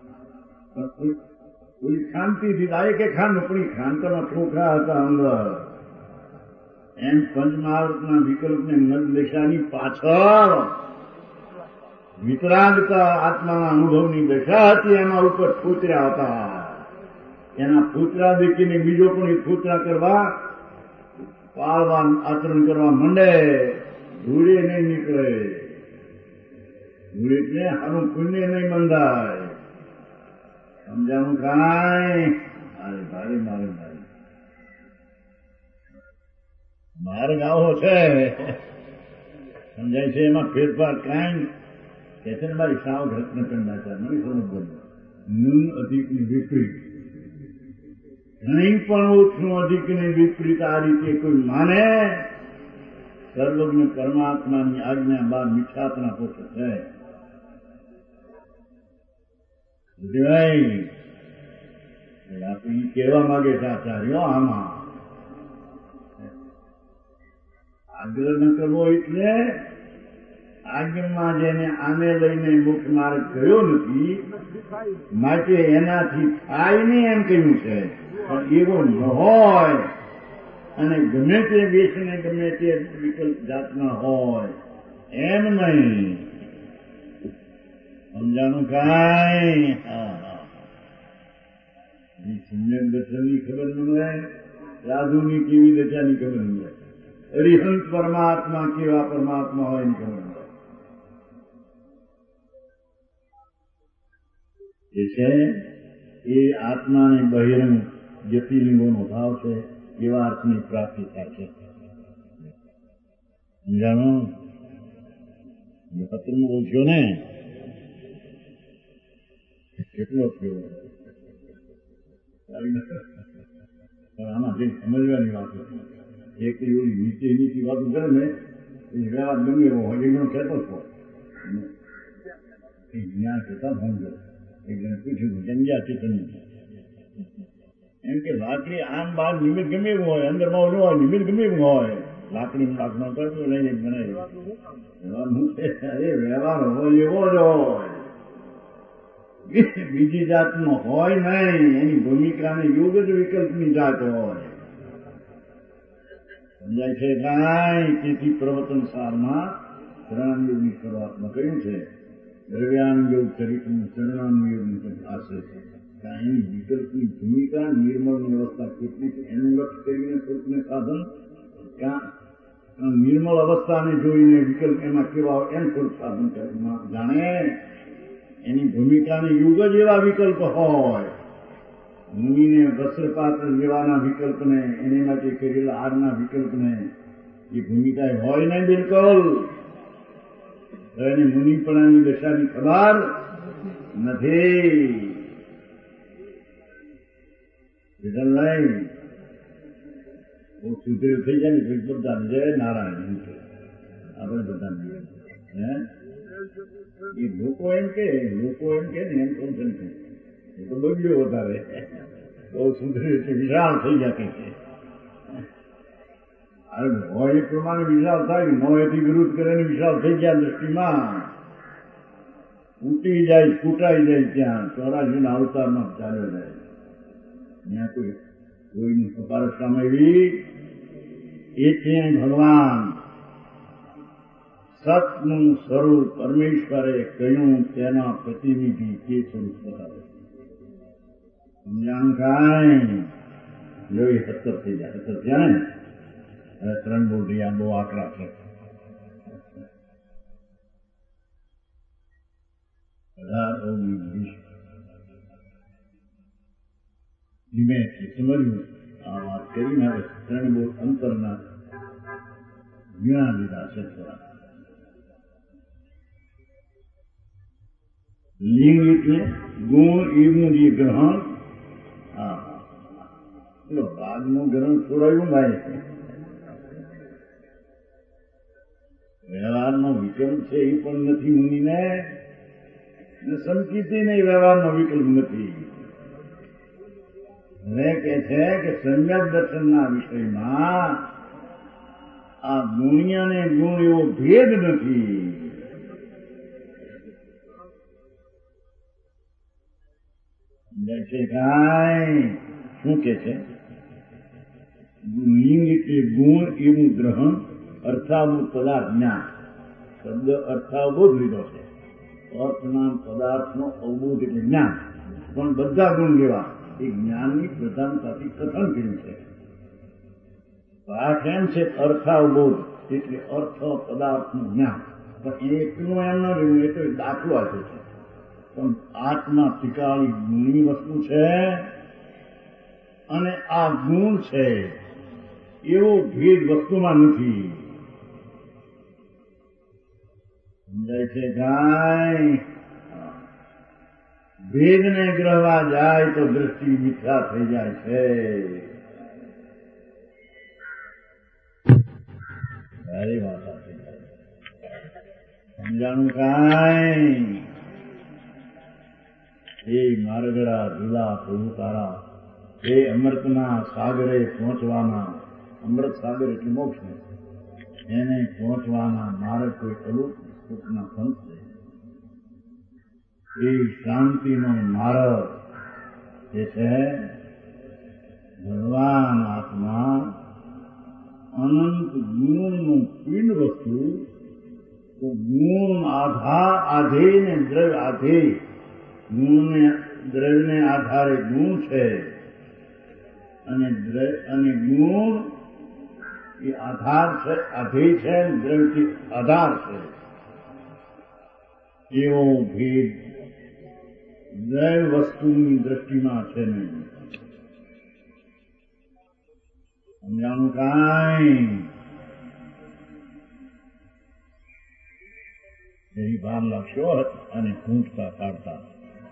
કોઈ શાંતિથી થાય કે ખાંડ પણ ખાંડમાં ચોખા હતા અંદર. એમ પંચમહાવતના વિકલ્પને નદદશાની પાછળ વિતરાગતા આત્માના અનુભવની દશા હતી, એના ઉપર પૂતળા હતા. એના પૂતળા દેખીને બીજો પણ એ પૂતળા કરવા પાળવા આચરણ કરવા માંડે. ધૂળે નહીં નીકળે, ધૂળે એટલે સારું પુણ્ય નહીં બંધાય. સમજાણું કાંઈ? અરે ભારે મારે ભારે માર્ગ આવો છે, સમજાય છે. એમાં ફેરફાર કાંઈ કે છે ને મારી સાવ રત્ન કંડાચાર મને સમજ બને. નૂન અધિકની વિપરીત, નહીં પણ ઓછું અધિકની વિપરીત આ રીતે કોઈ માને, સર્વજ્ઞ પરમાત્માની આજ્ઞા બાદ મિથ્યાત્મા પોતે છે. આપણે કહેવા માંગે છે આચાર્યો, આમાં આગ્રહ ન કરવો એટલે આજ્ઞામાં જેને આને લઈને મોક્ષ માર્ગ ગયો નથી માટે એનાથી થાય નહીં એમ કહ્યું છે. પણ એવો ન હોય અને ગમે તે વેચને ગમે તે વિકલ્પ જાતના હોય એમ નહીં. સમજાણું કાંઈ? સમ્યક દર્શનની ખબર ન હોય, સાધુની કેવી દશાની ખબર ન હોય, અરિહંત પરમાત્મા કેવા પરમાત્મા હોય એની ખબર ન હોય. એ છે એ આત્માને બહિરંગ જ્યોતિર્લિંગોનો ભાવ છે, એવા અર્થની પ્રાપ્તિ થાય છે. સમજાણો? પત્રમાં બોલશો ને કેટલો થયો? આમાં જે સમજવાની વાત હતી, એક એવી નીચે નીચી વાતો કરે ને એ વ્યવહાર ગમે એવો હોય, એકદમ કહેતો જ હોય. જ્ઞાન કહેતા સમજો. એકદમ પૂછ્યું જંગ્યા ચેતન એમ કે લાકડી આમ બહાર નિમિત્ત ગમે એવું હોય, અંદર બહુ ન હોય, નિમિત્ત ગમે એવું હોય, લાકડી લાકડો કરતો લઈને બનાવી વ્યવહાર હોય એવો જ હોય, બીજી જાતનો હોય નહીં. એની ભૂમિકાને યોગ જ વિકલ્પની જાત હોય. સમજાય છે કાંઈ? તેથી પ્રવચન સારમાં ચરણાનુયોગની શરૂઆતમાં કહ્યું છે, દ્રવ્યાનુયોગ ચરિત્રનું ચરણાનુયોગનું આશય છે. એની વિકલ્પની ભૂમિકા નિર્મળની અવસ્થા કેટલી છે એનું લક્ષ્ય કરીને સ્વરૂપને સાધન, નિર્મળ અવસ્થાને જોઈને વિકલ્પ એમાં કેવા હોય એમ સ્વરૂપ સાધન જાણે. એની ભૂમિકાને યુગ જ એવા વિકલ્પ હોય. મુનિને વસ્ત્રપાત્ર જેવાના વિકલ્પને, એને માટે કરેલા હારના વિકલ્પને એ ભૂમિકા હોય નહીં બિલકુલ. એને મુનિપણાની દશાની ખબર નથી. નહીં બહુ સુધરેલ થઈ જાય ને બધાને જય નારાયણ આપણે બધાને હે એ લોકો એમ કે ને એમ કોણ છે એ તો બગડ્યો વધારે બહુ સુધરે છે, વિશાળ થઈ જાય કે હોય એ પ્રમાણે વિશાળ થાય. મોહેથી વિરુદ્ધ કરે ને વિશાળ થઈ ગયા દ્રષ્ટિમાં ઉટી જાય, ફૂટાઈ જાય. ત્યાં 84 અવતારમાં ચાલ્યો જાય. ત્યાં કોઈની સપારસ સામે એવી એ ત્યાં ભગવાન સતનું સ્વરૂપ પરમેશ્વરે કહ્યું તેના પ્રતિનિધિ તે સ્વરૂપ બતાવે. સમજાણું કાંઈ? જો એ 70 થઈ જાય. 70 થયા ને હવે 3 બોલ રહ્યા, બહુ આકરા છે. 18, 19, 20 ધીમેથી સમજવું. આ વાત કરીને હવે 3 બોલ અંતરના જ્ઞાન લીધા છે થોડા. લિંગ એટલે ગુણ એવું જે ગ્રહણ. ભાગનું ગ્રહણ છોડાયું ભાઈ. વ્યવહારનો વિકલ્પ છે એ પણ નથી મુનિને, સંકિતે નહીં વ્યવહારનો વિકલ્પ નથી. હવે કે છે કે સમ્યક દર્શનના વિષયમાં આ ગુણ્ય અને ગુણ એવો ભેદ નથી. કાંઈ શું કે છે? લિંગ એટલે ગુણ એવું ગ્રહણ, અર્થાભૂત પદાર્થ જ્ઞાન. શબ્દ અર્થાવબોધ લીધો છે. અર્થના પદાર્થનો અવબોધ એટલે જ્ઞાન, પણ બધા ગુણ લેવા એ જ્ઞાનની પ્રધાનતાથી કથન કર્યું છે. પાઠ એમ છે અર્થાવબોધ એટલે અર્થ પદાર્થનું જ્ઞાન, પણ એટલું એમ ન રહ્યું, એ તો દાખલો આપે છે. પણ આત્મા ત્રિકાળી ગુણની વસ્તુ છે અને આ ગુણ છે એવો ભેદ વસ્તુમાં નથી. સમજાય છે કાંઈ? ભેદને ગ્રહવા જાય તો દ્રષ્ટિ મિથ્યા થઈ જાય છે. સારી વાત સમજાણું કાંઈ? એ મારગડા ઝૂલા પ્રભુ તારા, એ અમૃતના સાગરે પહોંચવાના, અમૃત સાગર એટલે મોક્ષ ને, એને પહોંચવાના માર્ગ કોઈ અલુપ સુખના પંથ છે. એ શાંતિનો માર્ગ જે છે ભગવાન આત્મા અનંત ગુણનું પિંડ વસ્તુ, ગુણ આધેય ને દ્રવ્ય આધેય, ગુણને દ્રવ્યને આધારે ગુણ છે અને ગુણ એ આધાર છે, આધેય છે, દ્રવ્યથી આધાર છે. એવો ભેદ દ્રવ્ય વસ્તુની દ્રષ્ટિમાં છે નહીં. સમજાણું કાંઈ? એની ભાન લાગશો અને ખૂંટતા કાઢતા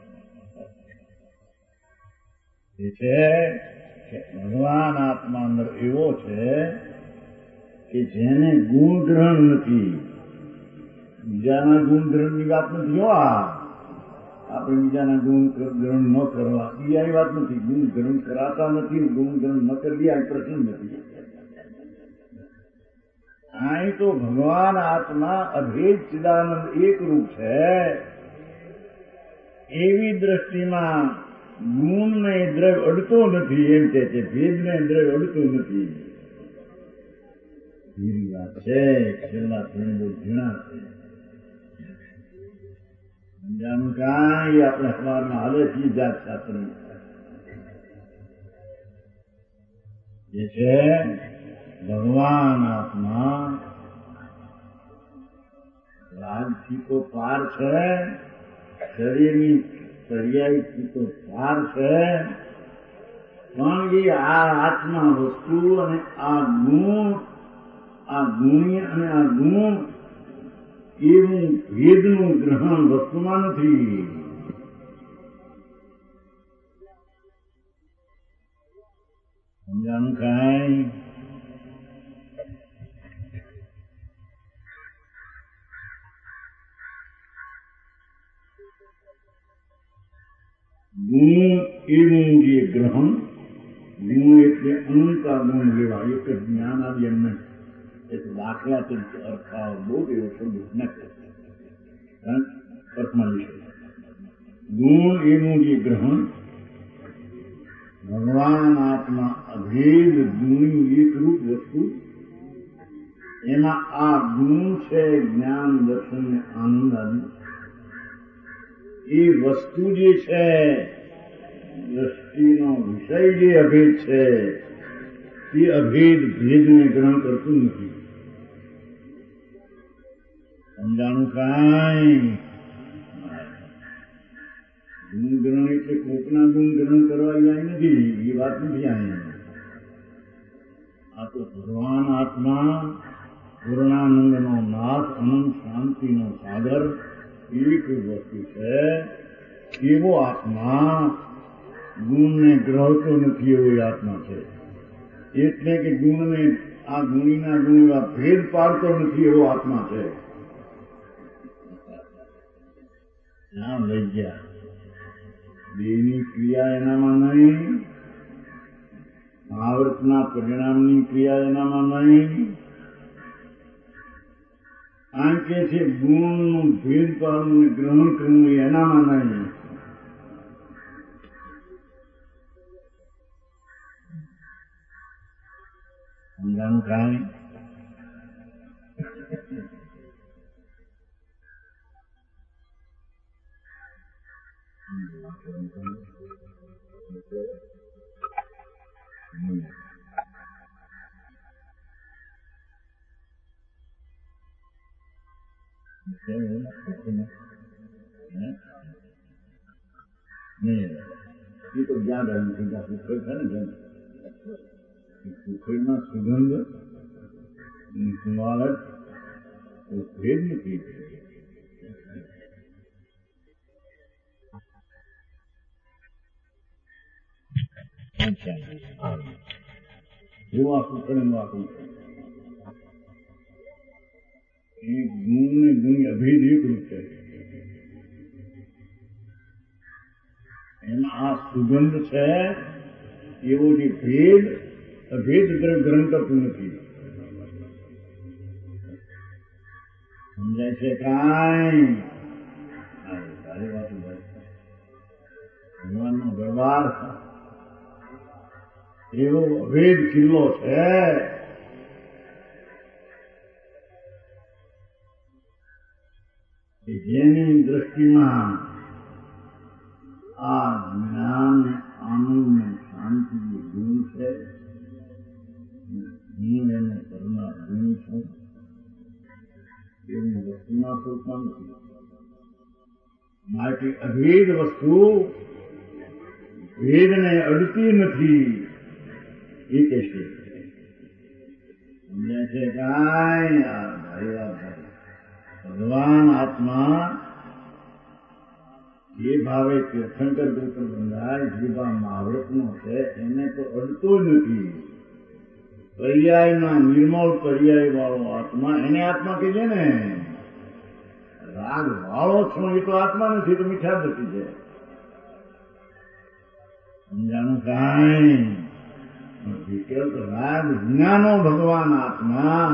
એ છે કે ભગવાન આત્મા અંદર એવો છે કે જેને ગુણ ગ્રહણ નથી. બીજાના ગુણ ગ્રહણની વાત નથી. હો આપણે બીજાના ગુણ ગ્રહણ ન કરવા એ વાત નથી. ગુણ ગ્રહણ કરાતા નથી, ગુણ ગ્રહણ ન કરવી આ પ્રશ્ન નથી. અહીં તો ભગવાન આત્મા અભેદ ચિદાનંદ એક રૂપ છે. એવી દ્રષ્ટિમાં ગુણને દ્રવ્ય અડતો નથી. એમ કે છે ભેદને દ્રવ્ય અડતું નથી. એવી વાત છે. છેલ્લા ત્રણ બહુ ઝીણા છે. સમજાનું કાંઈ? આપણે સવારમાં હાલે છીએ જાત શાસ્ત્રની જે છે ભગવાન આત્મા રાજથી તો પાર છે, શરીરની પર્યાયથી તો પાર છે, પણ એ આ આત્મા વસ્તુ અને આ ગુણ, આ ગુણ્ય અને આ ગુણ એવું ભેદનું ગ્રહણ વસ્તુમાં નથી. સમજાનું કાંઈ? ગુણ એવું જે ગ્રહણ, ગુણ એટલે અનંતા ગુણ લેવા, એક જ જ્ઞાન આદિ એમ નહીં. એક દાખલા તરીકે અર્થાવ બહુ એવો શબ્દ નથી અર્થમાં વિષય. ગુણ એવું જે ગ્રહણ, ભગવાન આત્મા અભેદ ગુણી એકરૂપ વસ્તુ, એમાં આ ગુણ છે જ્ઞાન દર્શન ને આનંદ આદિ. એ વસ્તુ જે છે દ્રષ્ટિનો વિષય જે અભેદ છે તે અભેદ ભેદને ગ્રહણ કરતું નથી. સમજાણું કાંઈ? ગુણ ગ્રહણ એટલે કોકના ગુણ ગ્રહણ કરવા જાય નથી. એ વાત નથી અહીંયા. આ તો ભગવાન આત્મા પૂર્ણાનંદનો નાથ, અનંત શાંતિનો સાગર, એક વસ્તુ છે એવો આત્મા ગુણને ગ્રહતો નથી એવો આત્મા છે. એટલે કે ગુણને આ ગુણીના ગુણ એવા ભેદ પાડતો નથી એવો આત્મા છે. ત્યાં લઈ ગયા બેની ક્રિયા એનામાં નહીં, આવર્તના પરિણામની ક્રિયા એનામાં નહીં. આ કે છે ગુણનું ભેદ પાડવું ને ગ્રહણ કરવું એનામાં નહીં. સમજાનું કાંઈ એ તો જ્યાં રહ્યું છે ત્યાં સુખડ છે ને જેમ સુખડમાં સુગંધ અને સુવાળત ભેદ નથી. એવું આ સુખડ વાતું છે. એ ગુણ ને ગુણ અભેદ એક રૂપ છે. એમાં આ સુગંધ છે એવો જે ભેદ અભેદ ગ્રહણ કરતું નથી. સમજાય છે કાંઈ? સારી વાત ભગવાનનો દરબાર એવો અભેદ કિલ્લો છે. જેની દ્રષ્ટિમાં આ જ્ઞાન આનંદ ને શાંતિ ગુણ છે. હું એને કરુણા ગુણ છું એની વસ્તુના સ્વરૂપમાં નથી. માટે અભેદ વસ્તુ ભેદને અડતી નથી એ કહેશે. સમજે છે કાંઈ? ભગવાન આત્મા જે ભાવે તીર્થંકર ગોત્ર બંધાય જે ભાવ મહાવ્રતનો છે એને તો અડતો નથી. પર્યાયના નિર્મળ પર્યાય વાળો આત્મા એને આત્મા કહીએ ને. રાગ વાળો છો એ તો આત્મા નથી, તો મીઠા નથી છે. સમજાનું કાંઈ? વિકલ્પ રાગ વિનાનો ભગવાન આત્મા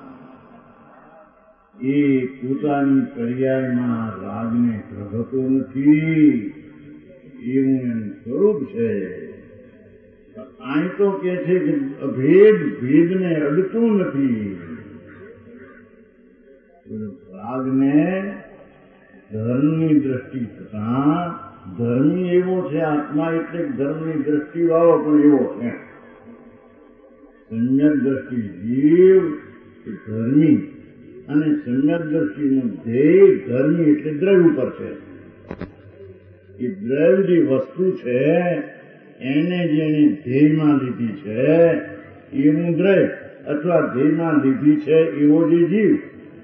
એ પોતાની પર્યાયમાં રાગને ગ્રહતો નથી એવું એનું સ્વરૂપ છે. અહીં તો કે છે કે અભેદ ભેદને અડતું નથી. રાગને ધર્મની દ્રષ્ટિ થતા ધર્મી એવો છે આત્મા, એટલે ધર્મની દ્રષ્ટિ વાળો પણ એવો છે. સમ્યક દ્રષ્ટિ જીવ એ ધર્મી અને સમ્યક દ્રષ્ટિનું ધ્યેય ધર્મી એટલે દ્રવ્ય ઉપર છે. એ દ્રવ્ય જે વસ્તુ છે એને જેને ધ્યેયમાં લીધી છે એવું દ્રવ્ય અથવા ધ્યેયમાં લીધી છે એવો જે જીવ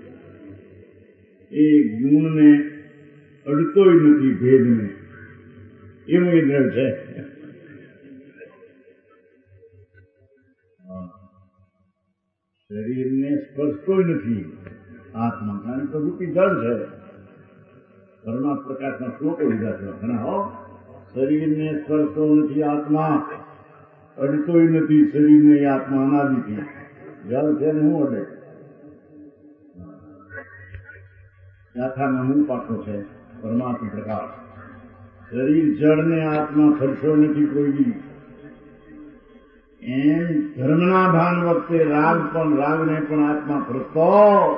એ ગુણને અડતોય નથી ભેદને એવું એ દ્રવ્ય છે. શરીરને સ્પર્શતો નથી આત્મા, કારણ કે રૂપી જળ છે. પરમાત્મા પ્રકાશના શ્લોકો લીધા છે ઘણા. હો, શરીરને સ્પર્શતો નથી આત્મા, અડતોય નથી શરીરને એ આત્મા અનાદિથી. જળ છે ને શું અડે? યાથામાં હું પાછો છે પરમાત્મા પ્રકાશ. શરીર જળને આત્મા ફરશો નથી કોઈ બી. એમ ધર્મના ભાન વખતે રાગને પણ આત્મા ફરતો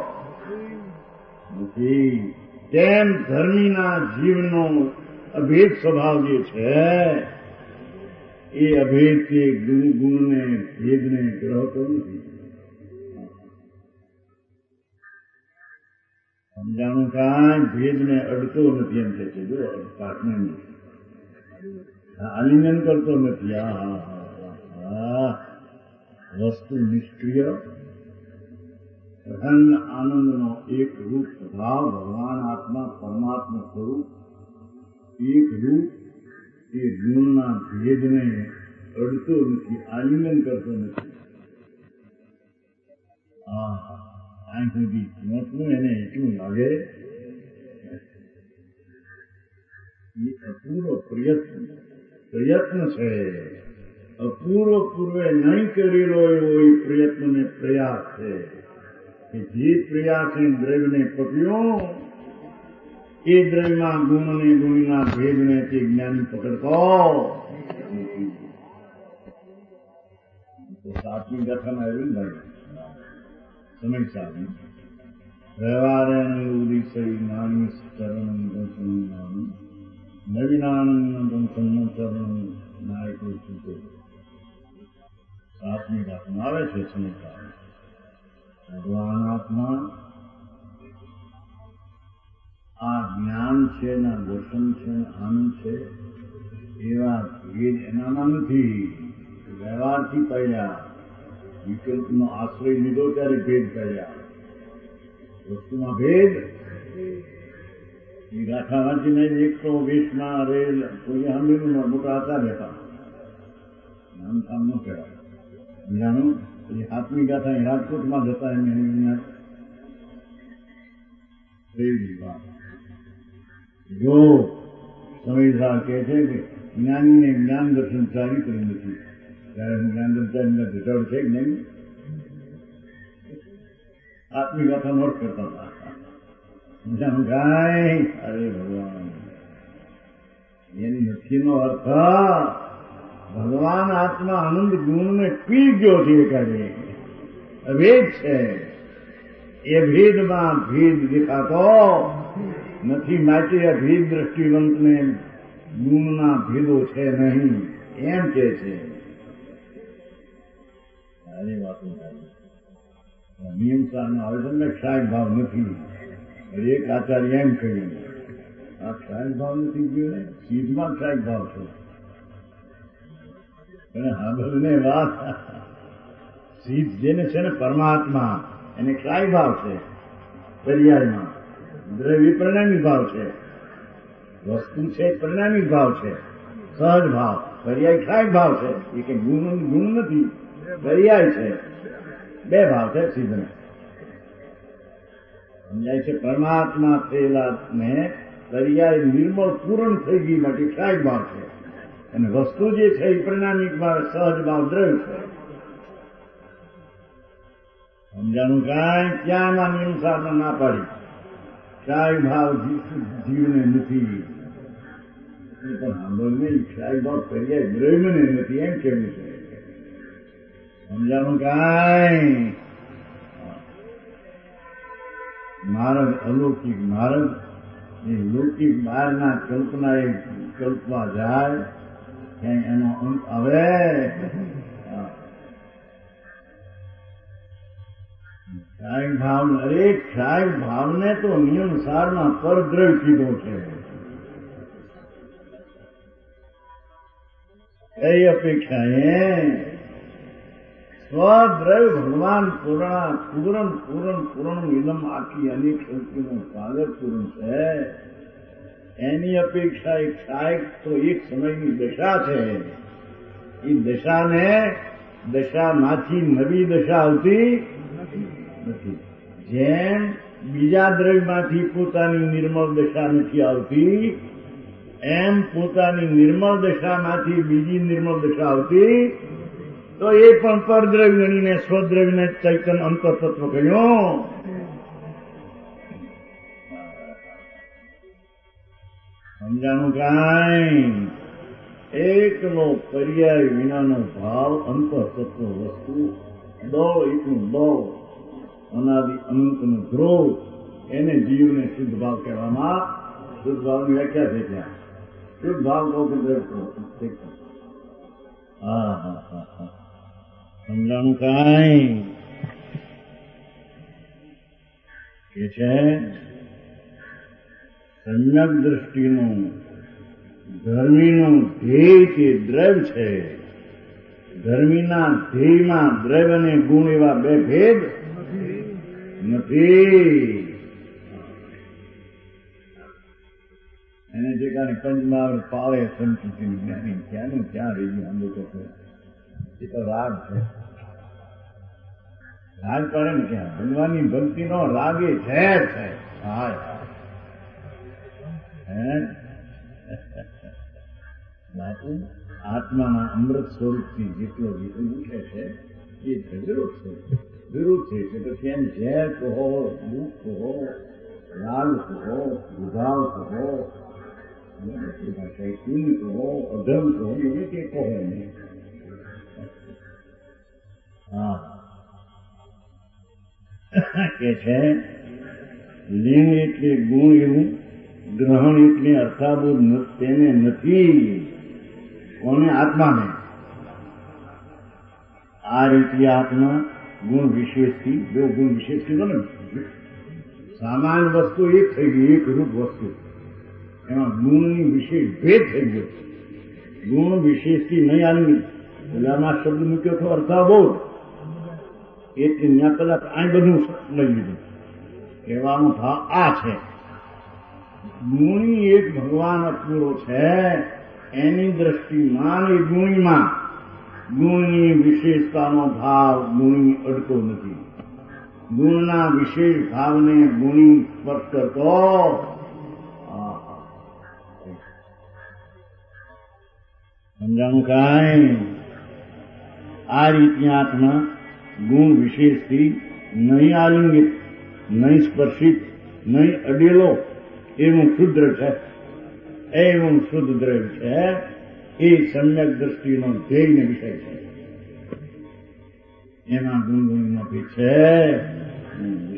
નથી. તેમ ધર્મીના જીવનો અભેદ સ્વભાવ જે છે એ અભેદ કે ગુણને ભેદને ગ્રહતો નથી. સમજાણું કાંઈ? ભેદને અડતો નથી એમ કે છે. જો પાઠને આલિંગન કરતો નથી. વસ્તુ નિષ્ક્રિય સહન આનંદનો એક રૂપ સ્વભાવ ભગવાન આત્મા પરમાત્મા સ્વરૂપ એક રૂપ એ ગુણના ભેદને અડતો નથી, આલિંગન કરતો નથી. આ સુધી પહોંચવું એને એટલું લાગે એ અપૂર્વ પ્રયત્ન છે. અપૂર્વ પૂર્વે નહીં કરેલો એવો એ પ્રયત્ન ને પ્રયાસ છે કે જે પ્રયાસે દ્રવ્યને પકડ્યો એ દ્રવ્યમાં ગુણને ગુણના ભેદને તે જ્ઞાની પકડતો સાતમી કથામાં આવ્યું ને સમય સાધન વ્યવહારે ઉદિશય નાની ચરણ નવીનાનંદ સંચરણ નાયકો છૂટે. સાતમી કથામાં આવે છે સમય સાધન ભગવાન આત્મા આ જ્ઞાન છે ના દર્શન છે આનંદ છે એવા ભેદ એનામાં નથી. વ્યવહારથી પડ્યા, વિકલ્પનો આશ્રય લીધો ત્યારે ભેદ પડ્યા. વસ્તુમાં ભેદ એ ગાથા વાંચીને એક તો વેશમાં રેલ કોઈ સાંભળ્યું મોટા આચાર્ય હતા, નામ કામ ન કહેવાય જાણું. એ હાથની ગાથા એ રાજકોટમાં જતા એમને જો સમયસાર કહે છે કે જ્ઞાનીને જ્ઞાન દર્શન ચારિત્ર નથી. ત્યારે જ્ઞાન દર્શન ઘટાડ છે કે નહીં? આત્મી ગાથા નોટ કરતા હતા. સમજાય અરે ભગવાન એની નથીનો અર્થ ભગવાન આત્મા આનંદ ગુણને પી ગયો છે. કરે ભેદ છે એ ભેદમાં ભેદ દેખાતો નથી. માટે આ ભેદ દ્રષ્ટિવંતને ગુણના ભેદો છે નહીં એમ કે છે. સારી વાતો નિયમસારના આવેદનને ક્ષાય ભાવ નથી. એક આચાર્ય એમ કહ્યું આ ક્ષાય ભાવ નથી ગયો ને સીધમાં ક્ષાય ભાવ છે. અને હાબલને વાત સીધ જેને છે ને પરમાત્મા એને ક્ષાય ભાવ છે. પર્યાયમાં દ્રવ્ય પરિણામી ભાવ છે, વસ્તુ છે પરિણામી ભાવ છે, સહજ ભાવ. પર્યાય ક્ષાય ભાવ છે. એ કે ગુણ નથી, પર્યાય છે. બે ભાવ છે સીધને સમજાય છે. પરમાત્મા થયેલા ને પર્યાય નિર્મળ પૂરણ થઈ ગઈ માટે ક્ષાય ભાવ છે. અને વસ્તુ જે છે એ પરિણામિક ભાવ સહજ ભાવ દ્રવ્ય છે. સમજાણું કાંઈ ક્યાં એમાં નિયમસારમાં ના પાડી. ક્ષાય ભાવ જીવને નથી પણ સાંભળ નહીં. ક્ષાય ભાવ પર્યાય દ્રવ્યને નથી એમ કેવું છે. સમજાણું કાંઈ માર્ગ અલૌકિક માર્ગ એ લૌકિક બહારના કલ્પના એ કલ્પવા જાય ક્યાંય એનો અંત આવે. ક્ષાય ભાવ અરે ક્ષાય ભાવને તો નિયમ સારમાં પરદ્રવ્ય કીધો છે. એ અપેક્ષાએ સ્વદ્રવ્ય ભગવાન પૂરણ ઇલમ આખી અનેક શક્તિનું સાગર પૂરણ છે. એની અપેક્ષા એક ક્ષાય તો એક સમયની દશા છે. એ દશામાંથી નવી દશા આવતી નથી. જેમ બીજા દ્રવ્યમાંથી પોતાની નિર્મળ દશા નથી આવતી એમ પોતાની નિર્મળ દશામાંથી બીજી નિર્મળ દશા આવતી તો એ પણ પરદ્રવ્ય ગણીને સ્વદ્રવ્યને ચૈતન અંતરતત્વ કહ્યું. સમજાણું કાંઈ એકનો પર્યાય વિનાનો ભાવ અંતરતત્વ વસ્તુ દોડ એટલું દોડ અનાદિ અનંતનો ધ્રોવ એને જીવને શુદ્ધ ભાવ કહેવામાં. શુદ્ધ ભાવની વ્યાખ્યા છે ત્યાં શુદ્ધ ભાવ કહો કે સમજાણું કાંઈ કે છે સમ્યક દ્રષ્ટિનું ધર્મીનું ધ્યેય કે દ્રવ્ય છે. ધર્મીના ધ્યેયમાં દ્રવ્ય અને ગુણ એવા બે ભેદ નથી. એને જે કારણે પંચમહાલ પાળે સંસ્કૃતિની જ્ઞાની ક્યાંનું ક્યાં રહી ગયું આમ લોકો એ તો રાગ છે. રાગ પડે ને ક્યાં ભગવાનની ભક્તિનો રાગ એ ઝેર છે. બાપુ આત્માના અમૃત સ્વરૂપથી જેટલો ઉઠે છે એ વિરુદ્ધ છે. વિરુદ્ધ છે કે પછી એમ ઝેર કહો, દુઃખ કહો, રાગ કહો, વિભાવ કહો, કુલ કહો, અધમ કહો, એવી કે કહો નહીં. હા કે છે લિંગ એટલે ગુણ એવું, ગ્રહણ એટલે અર્થાબોધ તેને નથી. કોને? આત્માને. આ રીતે આત્મા ગુણ વિશેષથી, જો ગુણ વિશેષ કીધો ને, સામાન્ય વસ્તુ એક થઈ ગઈ, એક રૂપ વસ્તુ, એમાં ગુણની વિશેષ ભેદ થઈ ગયો. ગુણ વિશેષથી નહીં આવી એટલે આમાં શબ્દ મૂક્યો તો અર્થાબોધ એટલે ત્યાં કદાચ આ બધું લઈ લીધું. કહેવાનો ભાવ આ છે, ગુણી એક ભગવાન અપૂરો છે, એની દ્રષ્ટિમાં એ ગુણીમાં ગુણની વિશેષતાનો ભાવ ગુણી અડતો નથી. ગુણના વિશેષ ભાવને ગુણી સ્પર્શ કરતો સમજાણું કાંઈ? આ રીતે આત્મા ગુણ વિશેષથી નહીં આલિંગિત, નહીં સ્પર્શિત, નહીં અડેલો એવું શુદ્ર છે. એવું શુદ્ધ દ્રવ્ય છે. એ સમ્યક દ્રષ્ટિનો ધ્યેયનો વિષય છે. એમાં ગુણ ગુણનો ભેદ છે.